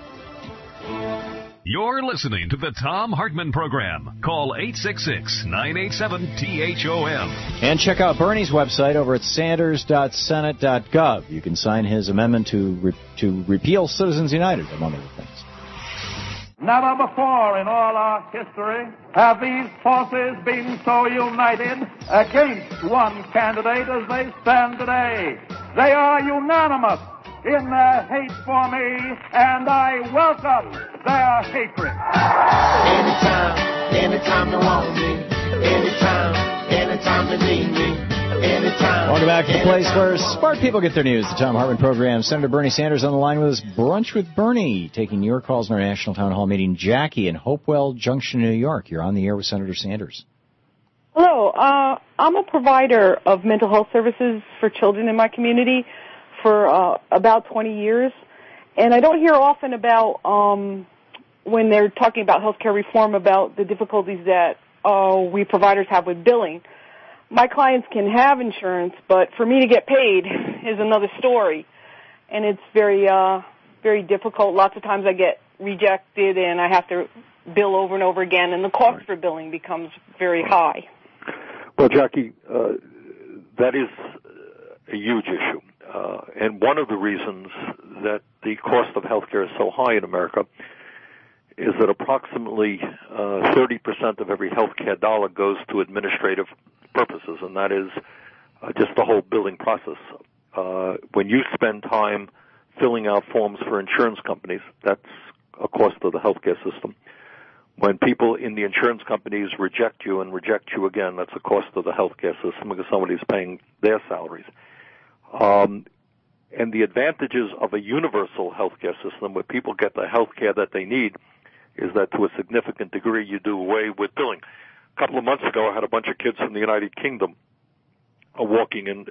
You're listening to the Thom Hartmann program. Call 866-987-THOM. And check out Bernie's website over at sanders.senate.gov. You can sign his amendment to repeal Citizens United, among other things. Never before in all our history have these forces been so united against one candidate as they stand today. They are unanimous in their hate for me, and I welcome their hatred. Anytime you want me, anytime you need me, anytime. Welcome back to the place where smart people get their news, the Thom Hartmann program. Senator Bernie Sanders on the line with us. Brunch with Bernie, taking your calls in our national town hall meeting. Jackie in Hopewell Junction, New York. You're on the air with Senator Sanders. Hello. I'm a provider of mental health services for children in my community for about 20 years, and I don't hear often about when they're talking about healthcare reform about the difficulties that we providers have with billing. My clients can have insurance, but for me to get paid is another story, and it's very difficult. Lots of times I get rejected, and I have to bill over and over again, and the cost for billing becomes very high. Well, Jackie, that is a huge issue. And one of the reasons that the cost of healthcare is so high in America is that approximately 30% of every healthcare dollar goes to administrative purposes, and that is just the whole billing process. When you spend time filling out forms for insurance companies, that's a cost of the healthcare system. when people in the insurance companies reject you and reject you again, that's the cost of the healthcare system because somebody's paying their salaries. And the advantages of a universal healthcare system where people get the healthcare that they need is that to a significant degree you do away with billing. A couple of months ago, I had a bunch of kids from the United Kingdom walking in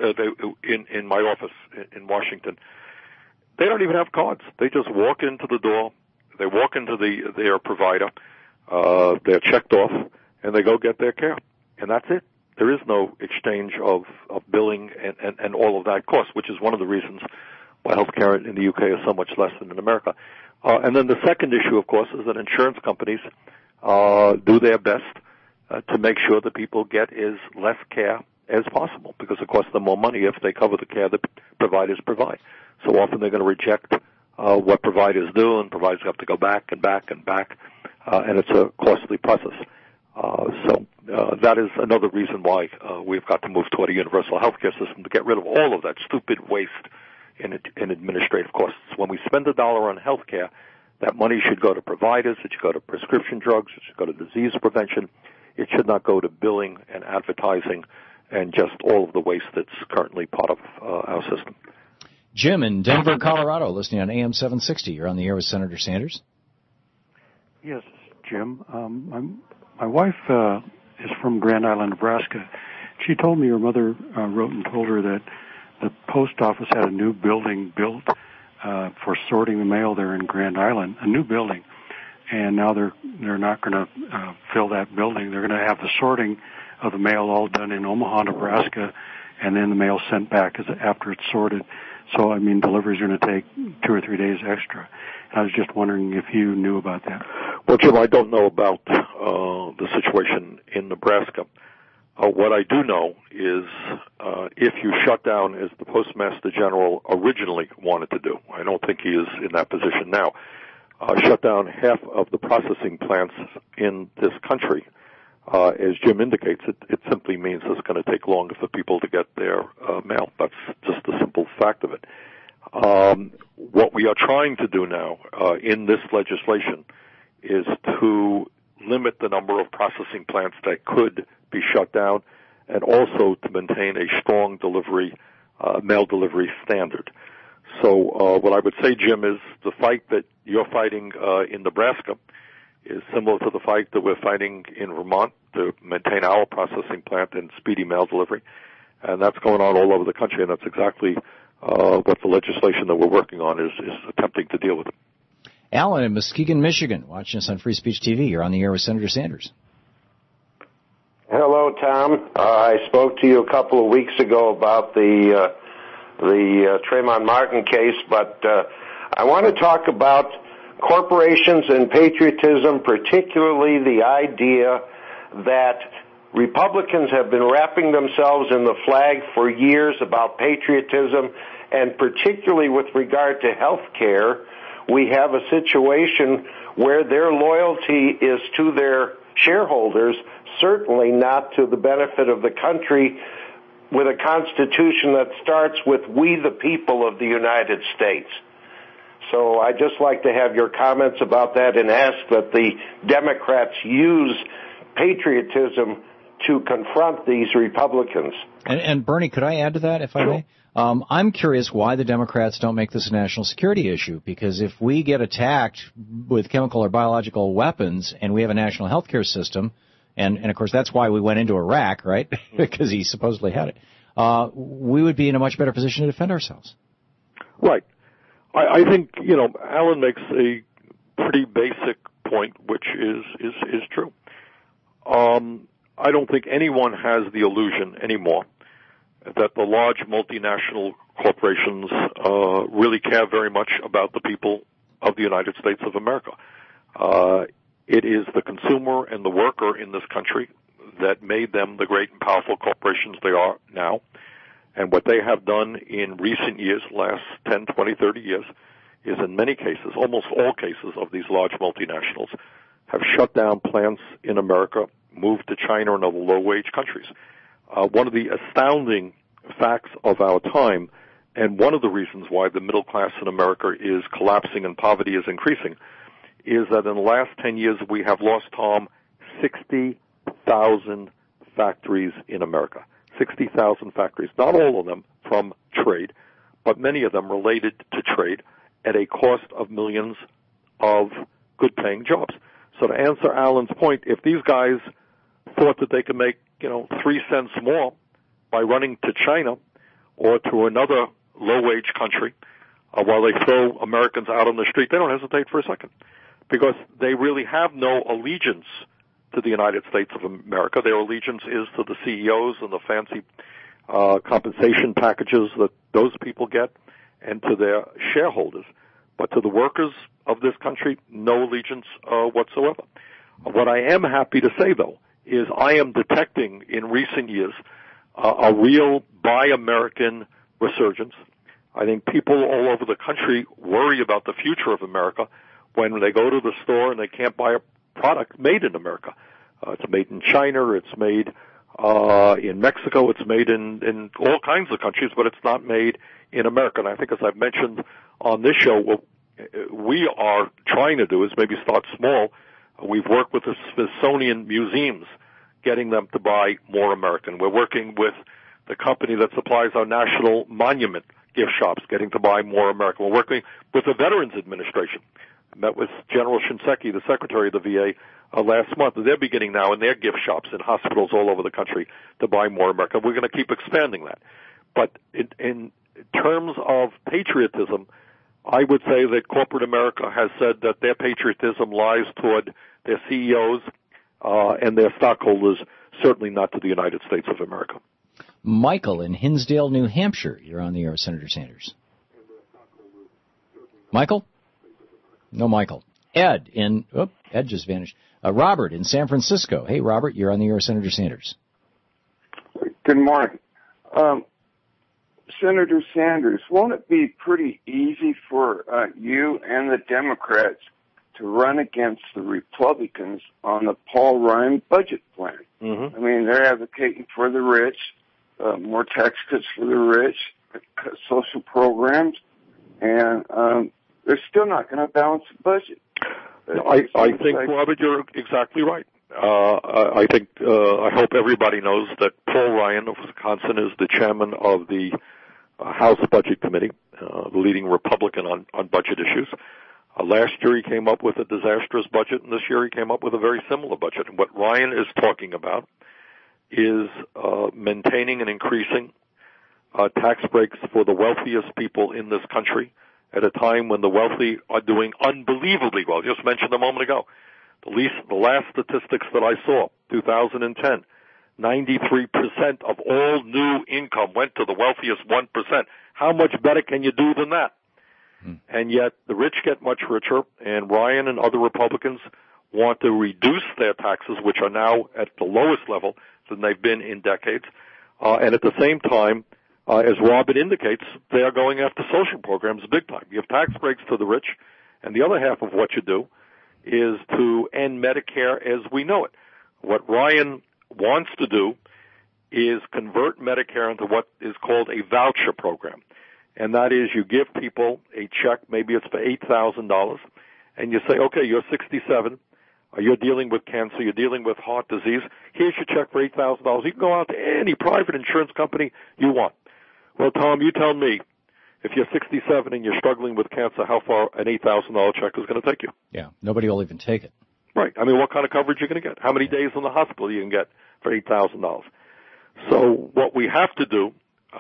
my office in Washington. They don't even have cards. They just walk into the door. They walk into their provider. They're checked off, and they go get their care. And that's it. There is no exchange of billing and all of that cost, which is one of the reasons why healthcare in the UK is so much less than in America. And then the second issue, of course, is that insurance companies do their best to make sure that people get as less care as possible because it costs them more money if they cover the care that providers provide. So often they're going to reject what providers do, and providers have to go back and back and back, and it's a costly process. So that is another reason why we've got to move toward a universal healthcare system to get rid of all of that stupid waste in administrative costs. When we spend $1 on healthcare, that money should go to providers, it should go to prescription drugs, it should go to disease prevention. It should not go to billing and advertising and just all of the waste that's currently part of our system. Jim in Denver, Colorado, listening on AM 760. You're on the air with Senator Sanders. Yes, Jim. My wife is from Grand Island, Nebraska. She told me her mother wrote and told her that the post office had a new building built for sorting the mail there in Grand Island, a new building. And now they're not going to fill that building. They're going to have the sorting of the mail all done in Omaha, Nebraska, and then the mail sent back after it's sorted. So, I mean, deliveries are going to take 2 or 3 days extra. I was just wondering if you knew about that. Well, Jim, I don't know about the situation in Nebraska. What I do know is if you shut down, as the Postmaster General originally wanted to do, I don't think he is in that position now, shut down half of the processing plants in this country, as Jim indicates, it simply means it's going to take longer for people to get their mail. That's just the simple fact of it. What we are trying to do now in this legislation is to limit the number of processing plants that could be shut down and also to maintain a strong mail delivery standard. So what I would say, Jim, is the fight that you're fighting in Nebraska is similar to the fight that we're fighting in Vermont to maintain our processing plant and speedy mail delivery. And that's going on all over the country, and that's exactly what the legislation that we're working on is attempting to deal with. Alan in Muskegon, Michigan, watching us on Free Speech TV. You're on the air with Senator Sanders. Hello, Tom. I spoke to you a couple of weeks ago about the Trayvon Martin case, but I want to talk about corporations and patriotism, particularly the idea that Republicans have been wrapping themselves in the flag for years about patriotism, and particularly with regard to health care, we have a situation where their loyalty is to their shareholders, certainly not to the benefit of the country, with a constitution that starts with "we the people of the United States." So I'd just like to have your comments about that and ask that the Democrats use patriotism to confront these Republicans. And Bernie, could I add to that, if I may? I'm curious why the Democrats don't make this a national security issue, because if we get attacked with chemical or biological weapons and we have a national health care system, and of course that's why we went into Iraq, right, because he supposedly had it, we would be in a much better position to defend ourselves. Right. I think, Alan makes a pretty basic point, which is true. I don't think anyone has the illusion anymore that the large multinational corporations really care very much about the people of the United States of America. It is the consumer and the worker in this country that made them the great and powerful corporations they are now. And what they have done in recent years, last 10, 20, 30 years, is in many cases, almost all cases of these large multinationals, have shut down plants in America, moved to China and other low-wage countries. One of the astounding facts of our time, and one of the reasons why the middle class in America is collapsing and poverty is increasing, is that in the last 10 years we have lost, Tom, 60,000 factories in America. 60,000 factories. Not all of them from trade, but many of them related to trade at a cost of millions of good-paying jobs. So to answer Alan's point, if these guys thought that they could make, 3 cents more by running to China or to another low-wage country while they throw Americans out on the street, they don't hesitate for a second, because they really have no allegiance to the United States of America. Their allegiance is to the CEOs and the fancy compensation packages that those people get, and to their shareholders. But to the workers of this country, no allegiance whatsoever. What I am happy to say, though, is I am detecting in recent years a real Buy American resurgence. I think people all over the country worry about the future of America when they go to the store and they can't buy a product made in America. It's made in China, it's made in Mexico, it's made in all kinds of countries, but it's not made in America. And I think, as I've mentioned on this show, what we are trying to do is maybe start small. We've worked with the Smithsonian museums, getting them to buy more American. We're working with the company that supplies our national monument gift shops, getting to buy more American. We're working with the Veterans Administration. I met with General Shinseki, the Secretary of the VA, last month. They're beginning now in their gift shops in hospitals all over the country to buy more American. We're going to keep expanding that. But in terms of patriotism, I would say that corporate America has said that their patriotism lies toward their CEOs and their stockholders, certainly not to the United States of America. Michael in Hinsdale, New Hampshire. You're on the air with Senator Sanders. Michael? No, Michael. Ed just vanished. Robert in San Francisco. Hey, Robert, you're on the air with Senator Sanders. Good morning. Senator Sanders, won't it be pretty easy for you and the Democrats to run against the Republicans on the Paul Ryan budget plan? Mm-hmm. I mean, they're advocating for the rich, more tax cuts for the rich, social programs, and they're still not going to balance the budget. I think, Robert, you're exactly right. I hope everybody knows that Paul Ryan of Wisconsin is the chairman of the House Budget Committee, the leading Republican on budget issues. Last year he came up with a disastrous budget, and this year he came up with a very similar budget. And what Ryan is talking about is maintaining and increasing tax breaks for the wealthiest people in this country at a time when the wealthy are doing unbelievably well. Just mentioned a moment ago. The last statistics that I saw, 2010, 93% of all new income went to the wealthiest 1%. How much better can you do than that? And yet the rich get much richer, and Ryan and other Republicans want to reduce their taxes, which are now at the lowest level than they've been in decades. And at the same time, as Robert indicates, they are going after social programs big time. You have tax breaks to the rich, and the other half of what you do is to end Medicare as we know it. What Ryan wants to do is convert Medicare into what is called a voucher program. And that is, you give people a check, maybe it's for $8,000, and you say, okay, you're 67, you're dealing with cancer, you're dealing with heart disease, here's your check for $8,000. You can go out to any private insurance company you want. Well, Tom, you tell me, if you're 67 and you're struggling with cancer, how far an $8,000 check is going to take you? Yeah, nobody will even take it. Right. I mean, what kind of coverage you're going to get? How many days in the hospital you can get for $8,000? So what we have to do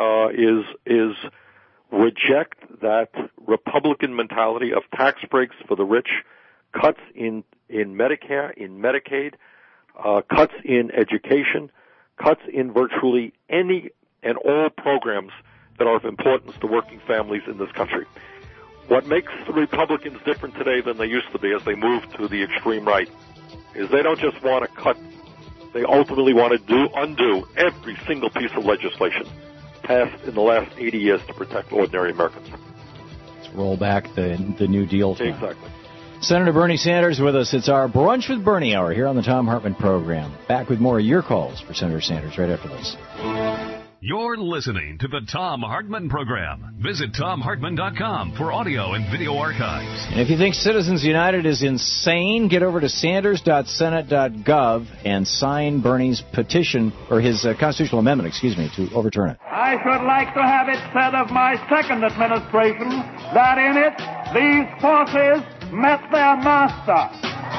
is reject that Republican mentality of tax breaks for the rich, cuts in Medicare, in Medicaid, cuts in education, cuts in virtually any and all programs that are of importance to working families in this country. What makes the Republicans different today than they used to be as they move to the extreme right is they don't just want to cut, they ultimately want to undo every single piece of legislation passed in the last 80 years to protect ordinary Americans. Let's roll back the New Deal time. Exactly. Senator Bernie Sanders with us. It's our Brunch with Bernie hour here on the Thom Hartmann program. Back with more of your calls for Senator Sanders right after this. You're listening to the Thom Hartmann Program. Visit ThomHartmann.com for audio and video archives. And if you think Citizens United is insane, get over to Sanders.Senate.gov and sign Bernie's petition, or his constitutional amendment, to overturn it. I should like to have it said of my second administration that in it, these forces met their master.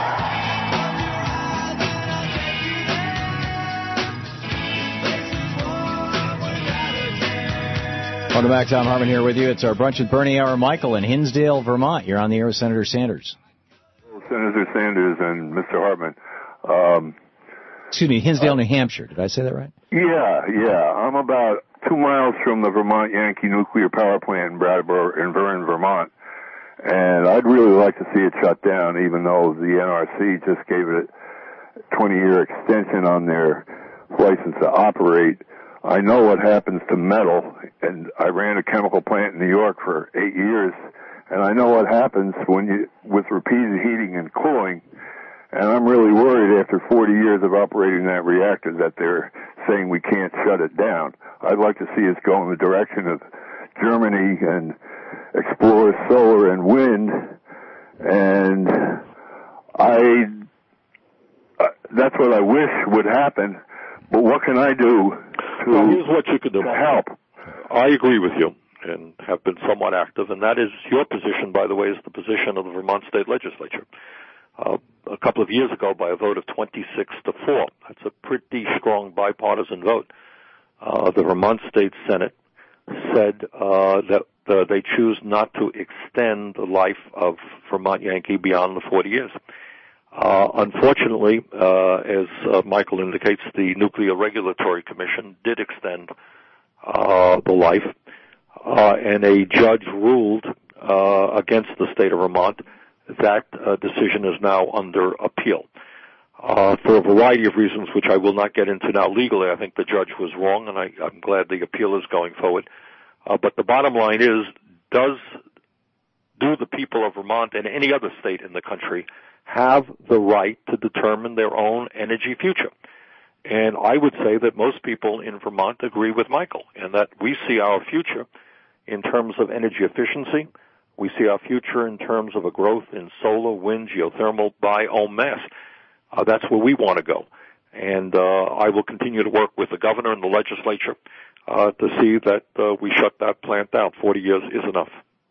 Welcome back. Thom Hartmann here with you. It's our Brunch with Bernie hour. Michael in Hinsdale, Vermont. You're on the air with Senator Sanders. Senator Sanders and Mr. Hartmann. Hinsdale, New Hampshire. Did I say that right? Yeah. I'm about 2 miles from the Vermont Yankee nuclear power plant in Brattleboro, in Vernon, Vermont. And I'd really like to see it shut down, even though the NRC just gave it a 20-year extension on their license to operate. I know what happens to metal, and I ran a chemical plant in New York for 8 years, and I know what happens with repeated heating and cooling, and I'm really worried after 40 years of operating that reactor that they're saying we can't shut it down. I'd like to see us go in the direction of Germany and explore solar and wind, and that's what I wish would happen, but what can I do here's what you could do. To help? I agree with you and have been somewhat active, and that is your position, by the way, is the position of the Vermont State Legislature. A couple of years ago, by a vote of 26-4, that's a pretty strong bipartisan vote, the Vermont State Senate said that they choose not to extend the life of Vermont Yankee beyond the 40 years. Unfortunately, as Michael indicates, the Nuclear Regulatory Commission did extend the life, and a judge ruled against the state of Vermont. That decision is now under appeal. For a variety of reasons, which I will not get into now legally, I think the judge was wrong, and I'm glad the appeal is going forward. But the bottom line is, do the people of Vermont and any other state in the country have the right to determine their own energy future? And I would say that most people in Vermont agree with Michael, and that we see our future in terms of energy efficiency. We see our future in terms of a growth in solar, wind, geothermal, biomass. That's where we want to go. And I will continue to work with the governor and the legislature to see that we shut that plant down. 40 years is enough.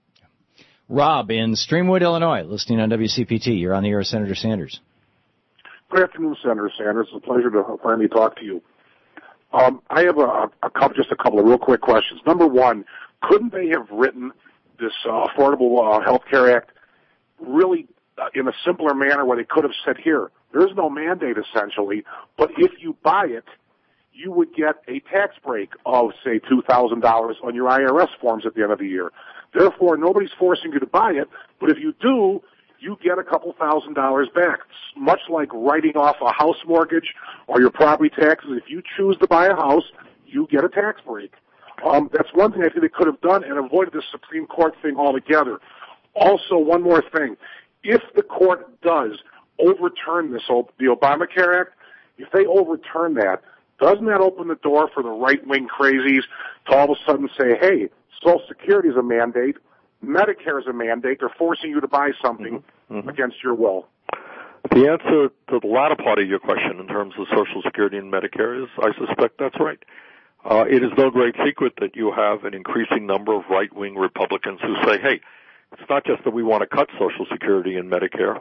Rob in Streamwood, Illinois, listening on WCPT. You're on the air with Senator Sanders. Good afternoon, Senator Sanders. It's a pleasure to finally talk to you. I have just a couple of real quick questions. Number one, couldn't they have written this Affordable Health Care Act really in a simpler manner where they could have said, here, there's no mandate essentially, but if you buy it, you would get a tax break of, say, $2,000 on your IRS forms at the end of the year. Therefore, nobody's forcing you to buy it, but if you do, you get a couple $1,000s back. It's much like writing off a house mortgage or your property taxes. If you choose to buy a house, you get a tax break. That's one thing I think they could have done and avoided the Supreme Court thing altogether. Also, one more thing. If the court does overturn the Obamacare Act, if they overturn that, doesn't that open the door for the right-wing crazies to all of a sudden say, hey, Social Security is a mandate, Medicare is a mandate, they're forcing you to buy something against your will? The answer to the latter part of your question in terms of Social Security and Medicare is I suspect that's right. It is no great secret that you have an increasing number of right-wing Republicans who say, hey, it's not just that we want to cut Social Security and Medicare.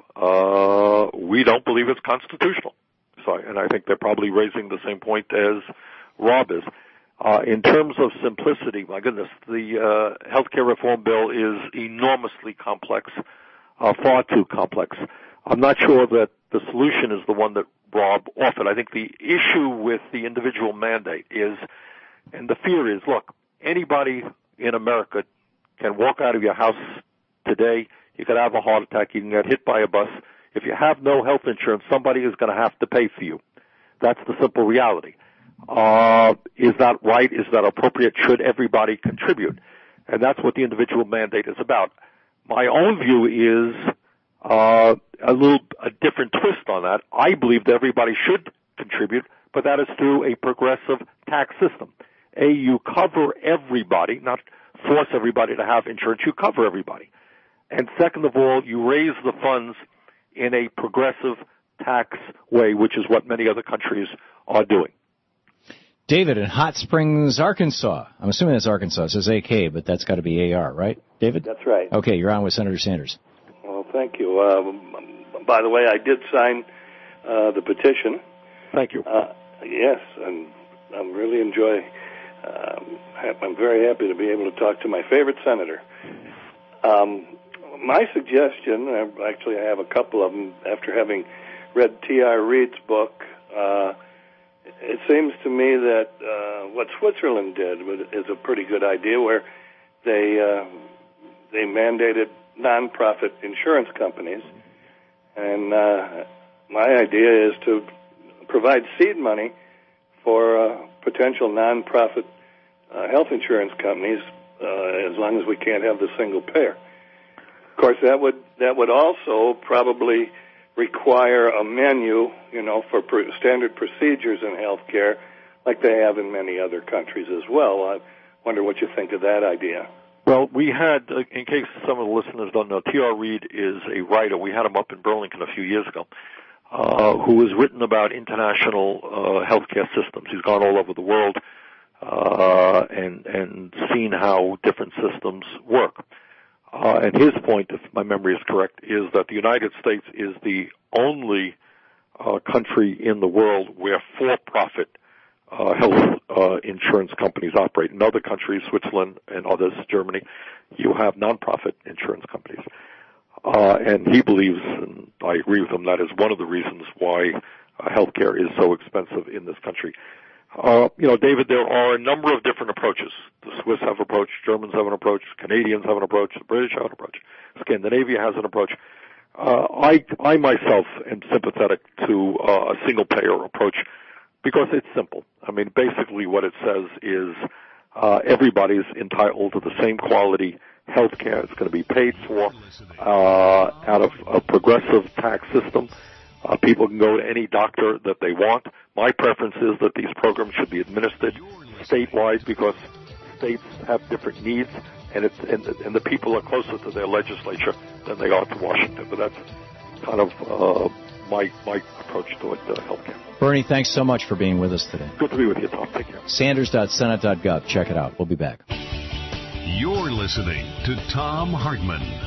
We don't believe it's constitutional. And I think they're probably raising the same point as Rob is. In terms of simplicity, my goodness, the healthcare reform bill is enormously complex, far too complex. I'm not sure that the solution is the one that Rob offered. I think the issue with the individual mandate is, and the fear is, look, anybody in America can walk out of your house today, you could have a heart attack, you can get hit by a bus. If you have no health insurance, somebody is going to have to pay for you. That's the simple reality. Is that right? Is that appropriate? Should everybody contribute? And that's what the individual mandate is about. My own view is a different twist on that. I believe that everybody should contribute, but that is through a progressive tax system. you cover everybody, not force everybody to have insurance, you cover everybody. And second of all, you raise the funds in a progressive tax way, which is what many other countries are doing. David in Hot Springs, Arkansas. I'm assuming that's Arkansas. It says AK, but that's got to be AR, right, David? That's right. Okay, you're on with Senator Sanders. Well, thank you. By the way, I did sign the petition. Thank you. Yes, and I really enjoy. I'm very happy to be able to talk to my favorite senator. My suggestion, actually I have a couple of them after having read T.R. Reid's book, it seems to me that what Switzerland did is a pretty good idea, where they mandated non-profit insurance companies, and my idea is to provide seed money for potential non-profit health insurance companies, as long as we can't have the single payer. Of course, that would also probably require a menu, for standard procedures in healthcare, like they have in many other countries as well. I wonder what you think of that idea. Well, we had, in case some of the listeners don't know, T.R. Reid is a writer. We had him up in Burlington a few years ago, who has written about international healthcare systems. He's gone all over the world and seen how different systems work. And his point, if my memory is correct, is that the United States is the only country in the world where for-profit health insurance companies operate. In other countries, Switzerland and others, Germany, you have non-profit insurance companies. And he believes, and I agree with him, that is one of the reasons why healthcare is so expensive in this country. David, there are a number of different approaches. The Swiss have an approach, Germans have an approach, Canadians have an approach, the British have an approach, Scandinavia has an approach. I myself am sympathetic to a single-payer approach because it's simple. I mean, basically what it says is everybody's entitled to the same quality health care. It's going to be paid for out of a progressive tax system. People can go to any doctor that they want. My preference is that these programs should be administered statewide because states have different needs, and the people are closer to their legislature than they are to Washington. But that's kind of my approach to health care. Bernie, thanks so much for being with us today. Good to be with you, Tom. Take care. Sanders.senate.gov. Check it out. We'll be back. You're listening to Tom Hartman.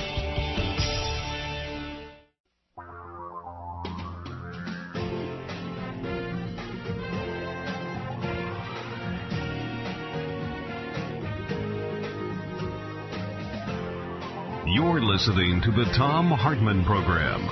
You're listening to the Tom Hartman Program.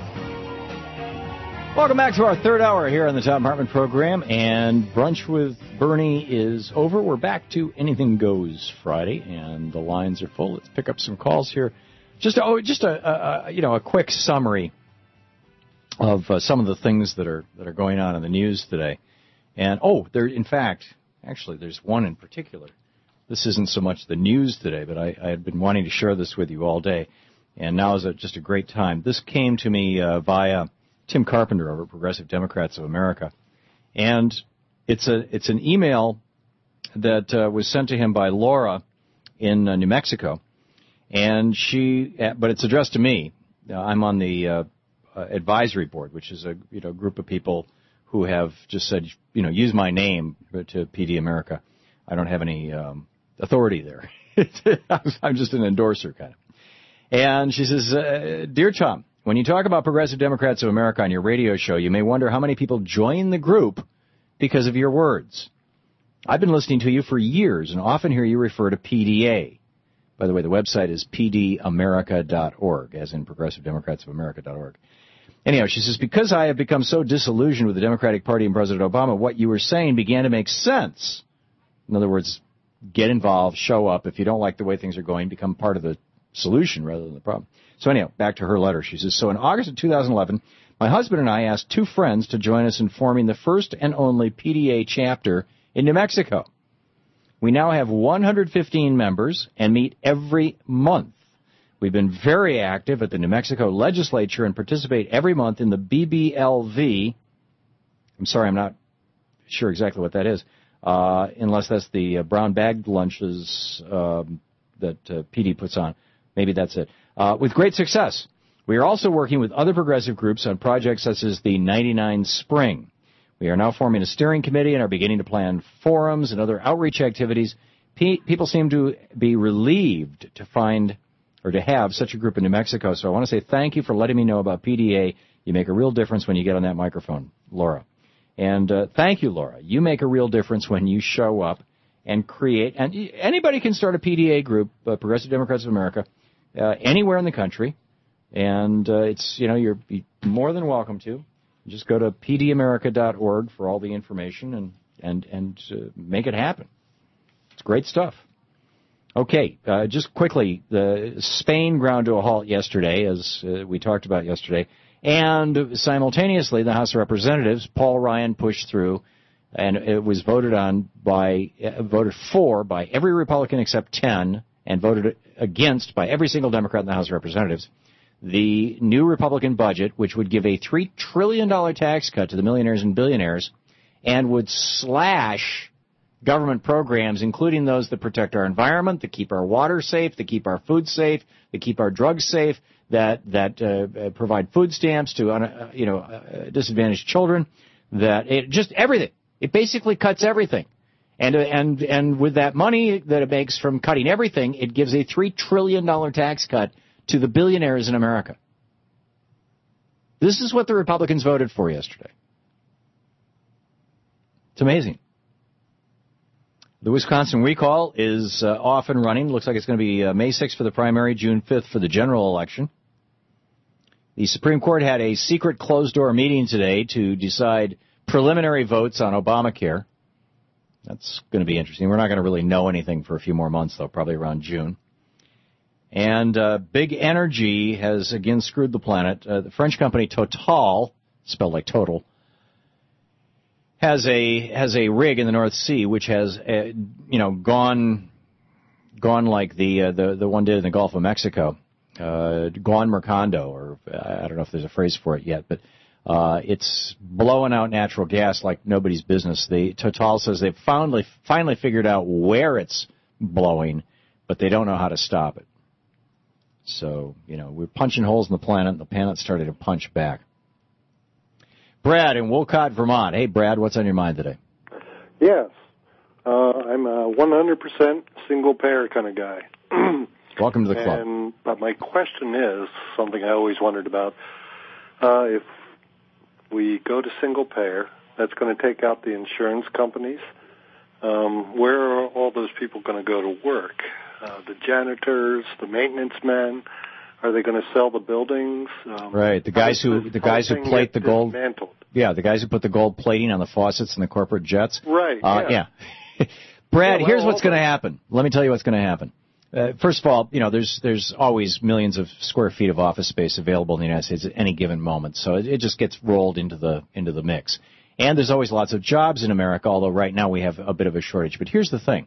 Welcome back to our third hour here on the Tom Hartman Program, and Brunch with Bernie is over. We're back to Anything Goes Friday, and the lines are full. Let's pick up some calls here. Just a quick summary of some of the things that are going on in the news today. And there's one in particular. This isn't so much the news today, but I had been wanting to share this with you all day, and now is just a great time. This came to me via Tim Carpenter over at Progressive Democrats of America, and it's an email that was sent to him by Laura in New Mexico, and but it's addressed to me. I'm on the advisory board, which is a group of people who have just said use my name to PD America. I don't have any authority there. I'm just an endorser kind of. And she says, Dear Tom, when you talk about Progressive Democrats of America on your radio show, you may wonder how many people join the group because of your words. I've been listening to you for years and often hear you refer to PDA. By the way, the website is pdamerica.org, as in Progressive Democrats of America.org. Anyhow, she says, because I have become so disillusioned with the Democratic Party and President Obama, what you were saying began to make sense. In other words, get involved, show up. If you don't like the way things are going, become part of the solution rather than the problem. So anyhow, back to her letter. She says, so in August of 2011, my husband and I asked two friends to join us in forming the first and only PDA chapter in New Mexico. We now have 115 members and meet every month. We've been very active at the New Mexico legislature and participate every month in the BBLV. I'm sorry, I'm not sure exactly what that is. unless that's the brown bag lunches that PD puts on. Maybe that's it. With great success. We are also working with other progressive groups on projects such as the 99 Spring. We are now forming a steering committee and are beginning to plan forums and other outreach activities. People seem to be relieved to find or to have such a group in New Mexico. So I want to say thank you for letting me know about PDA. You make a real difference when you get on that microphone, Laura. And thank you, Laura. You make a real difference when you show up and create. And anybody can start a PDA group, Progressive Democrats of America, anywhere in the country. And it's, you're more than welcome to. Just go to pdamerica.org for all the information and make it happen. It's great stuff. Okay, just quickly, Spain ground to a halt yesterday, as we talked about yesterday, and simultaneously the House of Representatives, Paul Ryan pushed through, and it was voted for by every Republican except 10, and voted against by every single Democrat in the House of Representatives, the new Republican budget, which would give a $3 trillion tax cut to the millionaires and billionaires, and would slash government programs, including those that protect our environment, that keep our water safe, that keep our food safe, that keep our drugs safe, that provide food stamps to disadvantaged children, just everything. It basically cuts everything. And with that money that it makes from cutting everything, it gives a $3 trillion tax cut to the billionaires in America. This is what the Republicans voted for yesterday. It's amazing. The Wisconsin recall is off and running. Looks like it's going to be May 6th for the primary, June 5th for the general election. The Supreme Court had a secret closed-door meeting today to decide preliminary votes on Obamacare. That's going to be interesting. We're not going to really know anything for a few more months, though, probably around June. And Big Energy has again screwed the planet. The French company Total, spelled like total, has a rig in the North Sea which has gone like the one did in the Gulf of Mexico, gone mercando, or I don't know if there's a phrase for it yet, but it's blowing out natural gas like nobody's business. The Total says they've finally figured out where it's blowing, but they don't know how to stop it. So, we're punching holes in the planet, and the planet's starting to punch back. Brad in Wolcott, Vermont. Hey, Brad, what's on your mind today? Yes. I'm a 100% single-payer kind of guy. Welcome to the club. But my question is something I always wondered about. If we go to single-payer, that's going to take out the insurance companies. Where are all those people going to go to work? The janitors, the maintenance men, are they going to sell the buildings? Right, the guys who plate the gold. Yeah, the guys who put the gold plating on the faucets in the corporate jets. Right. Yeah. Brad, here's what's going to happen. Let me tell you what's going to happen. First of all, there's always millions of square feet of office space available in the United States at any given moment, so it just gets rolled into the mix. And there's always lots of jobs in America, although right now we have a bit of a shortage. But here's the thing.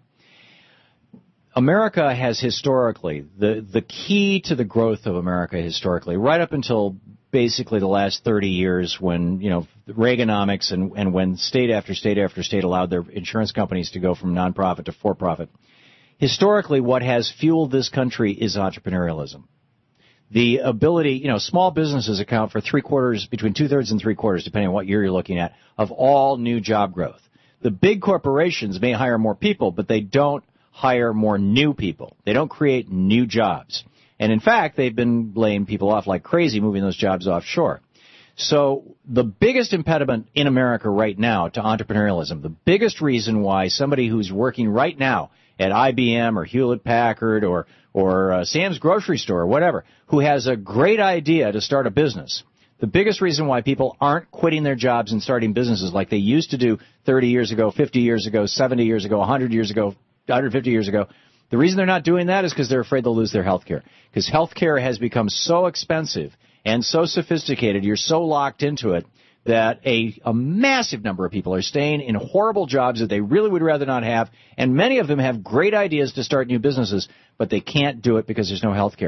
America has historically, the key to the growth of America historically, right up until basically the last 30 years when, Reaganomics and when state after state after state allowed their insurance companies to go from nonprofit to for-profit. Historically, what has fueled this country is entrepreneurialism. The ability, small businesses account for between 2/3 and 3/4, depending on what year you're looking at, of all new job growth. The big corporations may hire more people, but they don't hire more new people. They don't create new jobs. And in fact, they've been laying people off like crazy, moving those jobs offshore. So the biggest impediment in America right now to entrepreneurialism, the biggest reason why somebody who's working right now at IBM or Hewlett-Packard or Sam's Grocery Store or whatever, who has a great idea to start a business, the biggest reason why people aren't quitting their jobs and starting businesses like they used to do 30 years ago, 50 years ago, 70 years ago, 100 years ago, 150 years ago, the reason they're not doing that is because they're afraid they'll lose their health care. Because health care has become so expensive and so sophisticated, you're so locked into it, that a massive number of people are staying in horrible jobs that they really would rather not have, and many of them have great ideas to start new businesses, but they can't do it because there's no health care.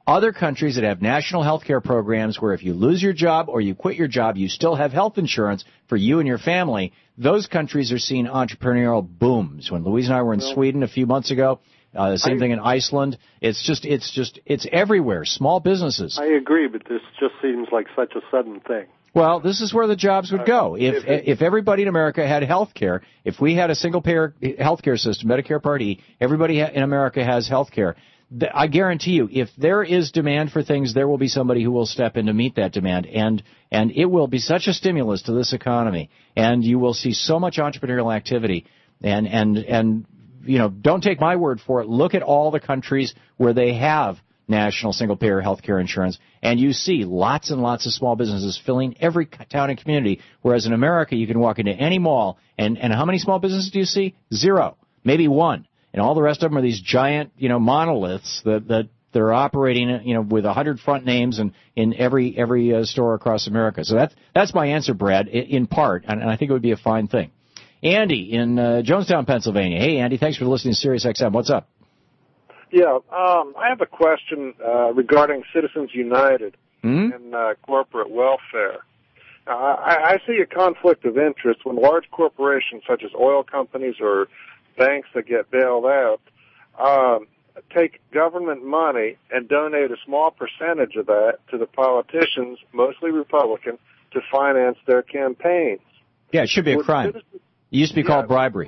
Other countries that have national health care programs where if you lose your job or you quit your job, you still have health insurance for you and your family, those countries are seeing entrepreneurial booms. When Louise and I were in Sweden a few months ago, same thing in Iceland. It's everywhere. Small businesses. I agree, but this just seems like such a sudden thing. Well, this is where the jobs would go. If everybody in America had health care, if we had a single-payer health care system, Medicare Part E, everybody in America has health care. I guarantee you, if there is demand for things, there will be somebody who will step in to meet that demand, and it will be such a stimulus to this economy, and you will see so much entrepreneurial activity, and you know, don't take my word for it. Look at all the countries where they have national single-payer health care insurance, and you see lots and lots of small businesses filling every town and community, whereas in America, you can walk into any mall, and how many small businesses do you see? 0, maybe 1. And all the rest of them are these giant, you know, monoliths that they're operating, you know, with 100 front names and in every store across America. So that's my answer, Brad, in part, and I think it would be a fine thing. Andy in Jonestown, Pennsylvania. Hey, Andy, thanks for listening to Sirius XM. What's up? Yeah, I have a question regarding Citizens United and corporate welfare. I see a conflict of interest when large corporations such as oil companies or banks that get bailed out take government money and donate a small percentage of that to the politicians, mostly Republican, to finance their campaigns. Yeah, it should be a crime. It used to be called bribery.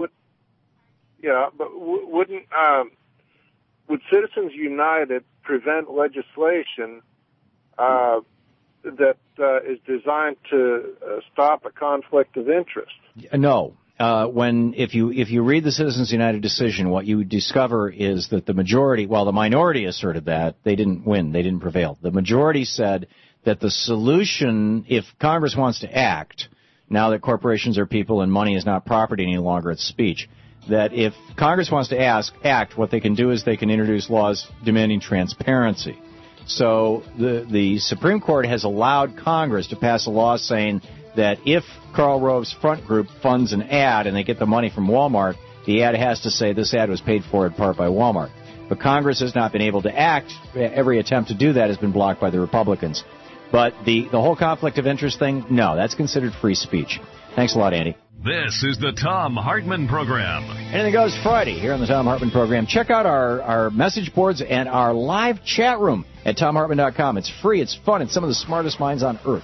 Would Citizens United prevent legislation that is designed to stop a conflict of interest? No. If you read the Citizens United decision, what you discover is that the minority asserted that they didn't win, they didn't prevail. The majority said that the solution, if Congress wants to act, now that corporations are people and money is not property any longer, it's speech, that if Congress wants to act, what they can do is they can introduce laws demanding transparency. So the Supreme Court has allowed Congress to pass a law saying that if Karl Rove's front group funds an ad and they get the money from Walmart, the ad has to say this ad was paid for in part by Walmart. But Congress has not been able to act. Every attempt to do that has been blocked by the Republicans. But the whole conflict of interest thing, no, that's considered free speech. Thanks a lot, Andy. This is the Thom Hartmann Program. Anything Goes Friday here on the Thom Hartmann Program. Check out our message boards and our live chat room at TomHartmann.com. It's free, it's fun, it's some of the smartest minds on earth.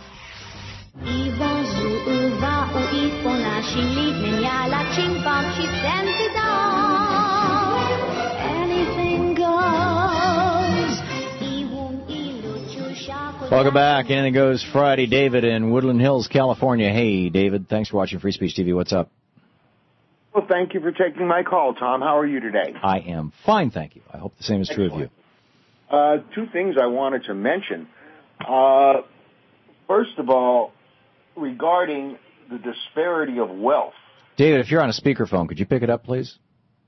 Anything goes. Welcome back. Anything Goes Friday. David in Woodland Hills, California. Hey, David. Thanks for watching Free Speech TV. What's up? Well, thank you for taking my call, Tom. How are you today? I am fine, thank you. I hope the same is true of you. Two things I wanted to mention. First of all, regarding the disparity of wealth. David, if you're on a speakerphone, could you pick it up, please?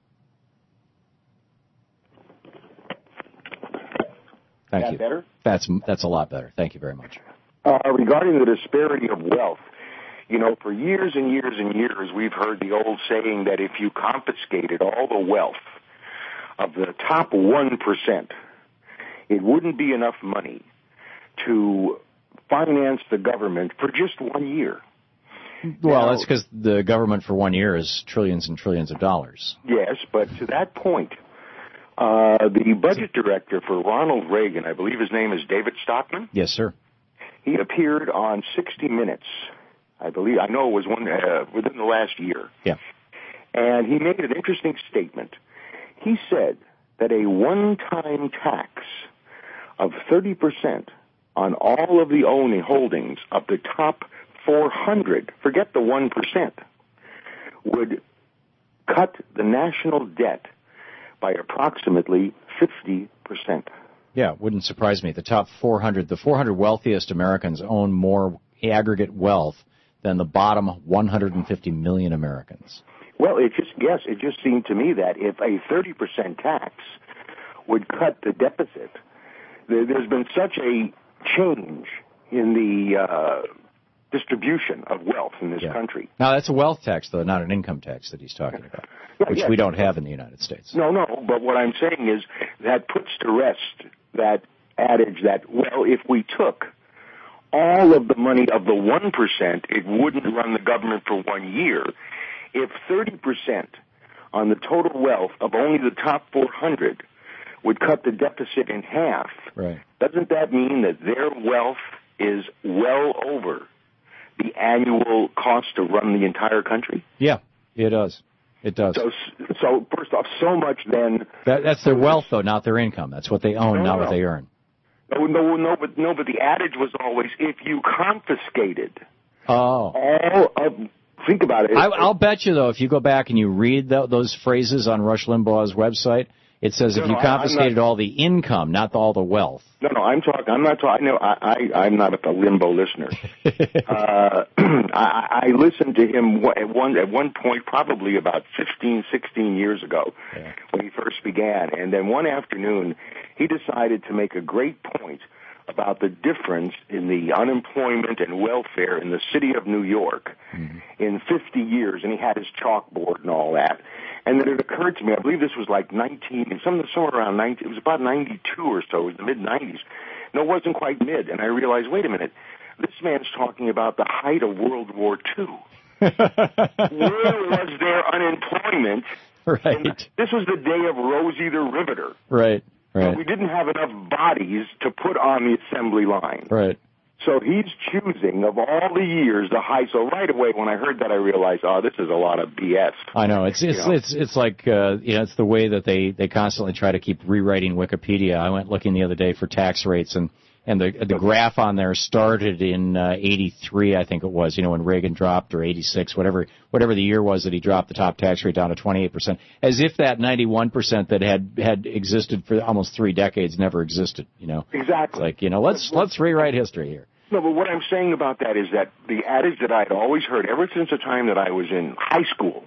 Thank you. Better? That's a lot better. Thank you very much. Regarding the disparity of wealth, you know, for years and years and years, we've heard the old saying that if you confiscated all the wealth of the top 1%, it wouldn't be enough money to finance the government for just 1 year. Well, that's because the government for 1 year is trillions and trillions of dollars. Yes, but to that point, the budget director for Ronald Reagan, I believe his name is David Stockman. Yes, sir. He appeared on 60 Minutes. I know it was one within the last year. Yeah. And he made an interesting statement. He said that a one-time tax of 30% on all of the holdings of the top 400, forget the 1%, would cut the national debt by approximately 50%. Yeah, it wouldn't surprise me. The top 400, the 400 wealthiest Americans own more aggregate wealth than the bottom 150 million Americans. Well, it just seemed to me that if a 30% tax would cut the deficit, there's been such a change in the distribution of wealth in this country. Now, that's a wealth tax, though, not an income tax that he's talking about, which we don't have in the United States. No, but what I'm saying is that puts to rest that adage that, well, if we took all of the money of the 1%, it wouldn't run the government for 1 year. If 30% on the total wealth of only the top 400 would cut the deficit in half, right, doesn't that mean that their wealth is well over the annual cost to run the entire country? Yeah, it does. It does. So first off, so much then... That's their wealth, though, not their income. That's what they own, not what they earn. No, but the adage was always, if you confiscated all of... Think about it. I'll bet you, though, if you go back and you read those phrases on Rush Limbaugh's website, it says if you confiscated all the income, not all the wealth. No, I'm not talking. No, I'm not a Limbo listener. I listened to him at one point, probably about 15, 16 years ago, when he first began. And then one afternoon, he decided to make a great point about the difference in the unemployment and welfare in the city of New York in 50 years, and he had his chalkboard and all that. And then it occurred to me, I believe this was like somewhere around 90, it was about 92 or so, it was the mid-90s. No, it wasn't quite mid, and I realized, wait a minute, this man's talking about the height of World War II. Where was their unemployment? Right. And this was the day of Rosie the Riveter. Right. Right. We didn't have enough bodies to put on the assembly line. Right. So he's choosing, of all the years, the high. So right away, when I heard that, I realized, this is a lot of BS. I know. It's like, it's the way that they constantly try to keep rewriting Wikipedia. I went looking the other day for tax rates, and the graph on there started in 83, I think it was, when Reagan dropped, or 86, whatever the year was that he dropped the top tax rate down to 28%, as if that 91% that had existed for almost 3 decades never existed, Exactly. It's like, let's rewrite history here. No, but what I'm saying about that is that the adage that I'd always heard ever since the time that I was in high school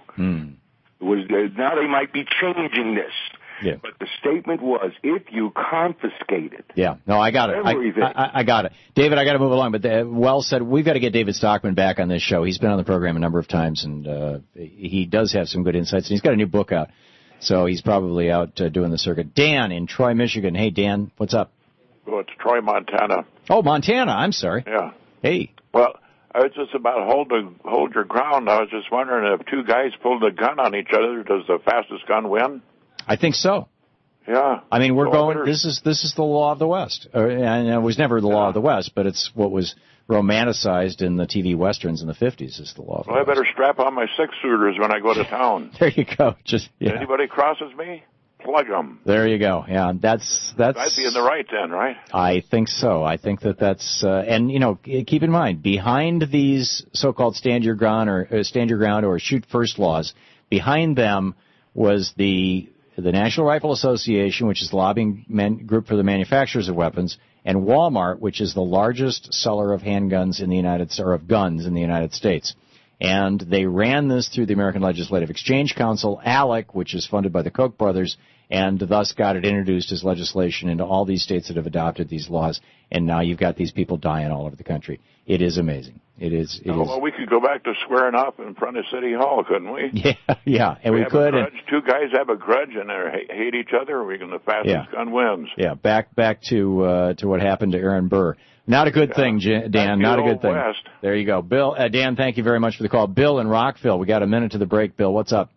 was now they might be changing this. Yeah. But the statement was, if you confiscated. Yeah. No, I got it. I got it. David, I got to move along. But Wells said we've got to get David Stockman back on this show. He's been on the program a number of times, and he does have some good insights. And he's got a new book out, so he's probably out doing the circuit. Dan in Troy, Michigan. Hey, Dan, what's up? Well, it's Troy, Montana. Oh, Montana. I'm sorry. Yeah. Hey. Well, I was just about hold your ground. I was just wondering if two guys pulled a gun on each other, does the fastest gun win? I think so. Yeah. I mean, we're going. This is the law of the West, and it was never the law of the West, but it's what was romanticized in the TV westerns in the 50s. Is the law of the West. I better strap on my 6-shooters when I go to town. There you go. If anybody crosses me, plug them. There you go. Yeah, that's. I'd be in the right then, right? I think so. I think that's and keep in mind, behind these so-called stand your ground or shoot first laws, behind them was the National Rifle Association, which is the lobbying group for the manufacturers of weapons, and Walmart, which is the largest seller of handguns in the United States, or of guns in the United States. And they ran this through the American Legislative Exchange Council, ALEC, which is funded by the Koch brothers, and thus got it introduced as legislation into all these states that have adopted these laws. And now you've got these people dying all over the country. It is amazing. It is. Well, we could go back to squaring up in front of City Hall, couldn't we? Yeah, and we could. Two guys have a grudge and they hate each other. The fastest gun wins. Yeah, back to what happened to Aaron Burr. Not a good thing, Dan. Not a good thing. West. There you go, Bill. Dan, thank you very much for the call. Bill in Rockville. We got a minute to the break. Bill, what's up?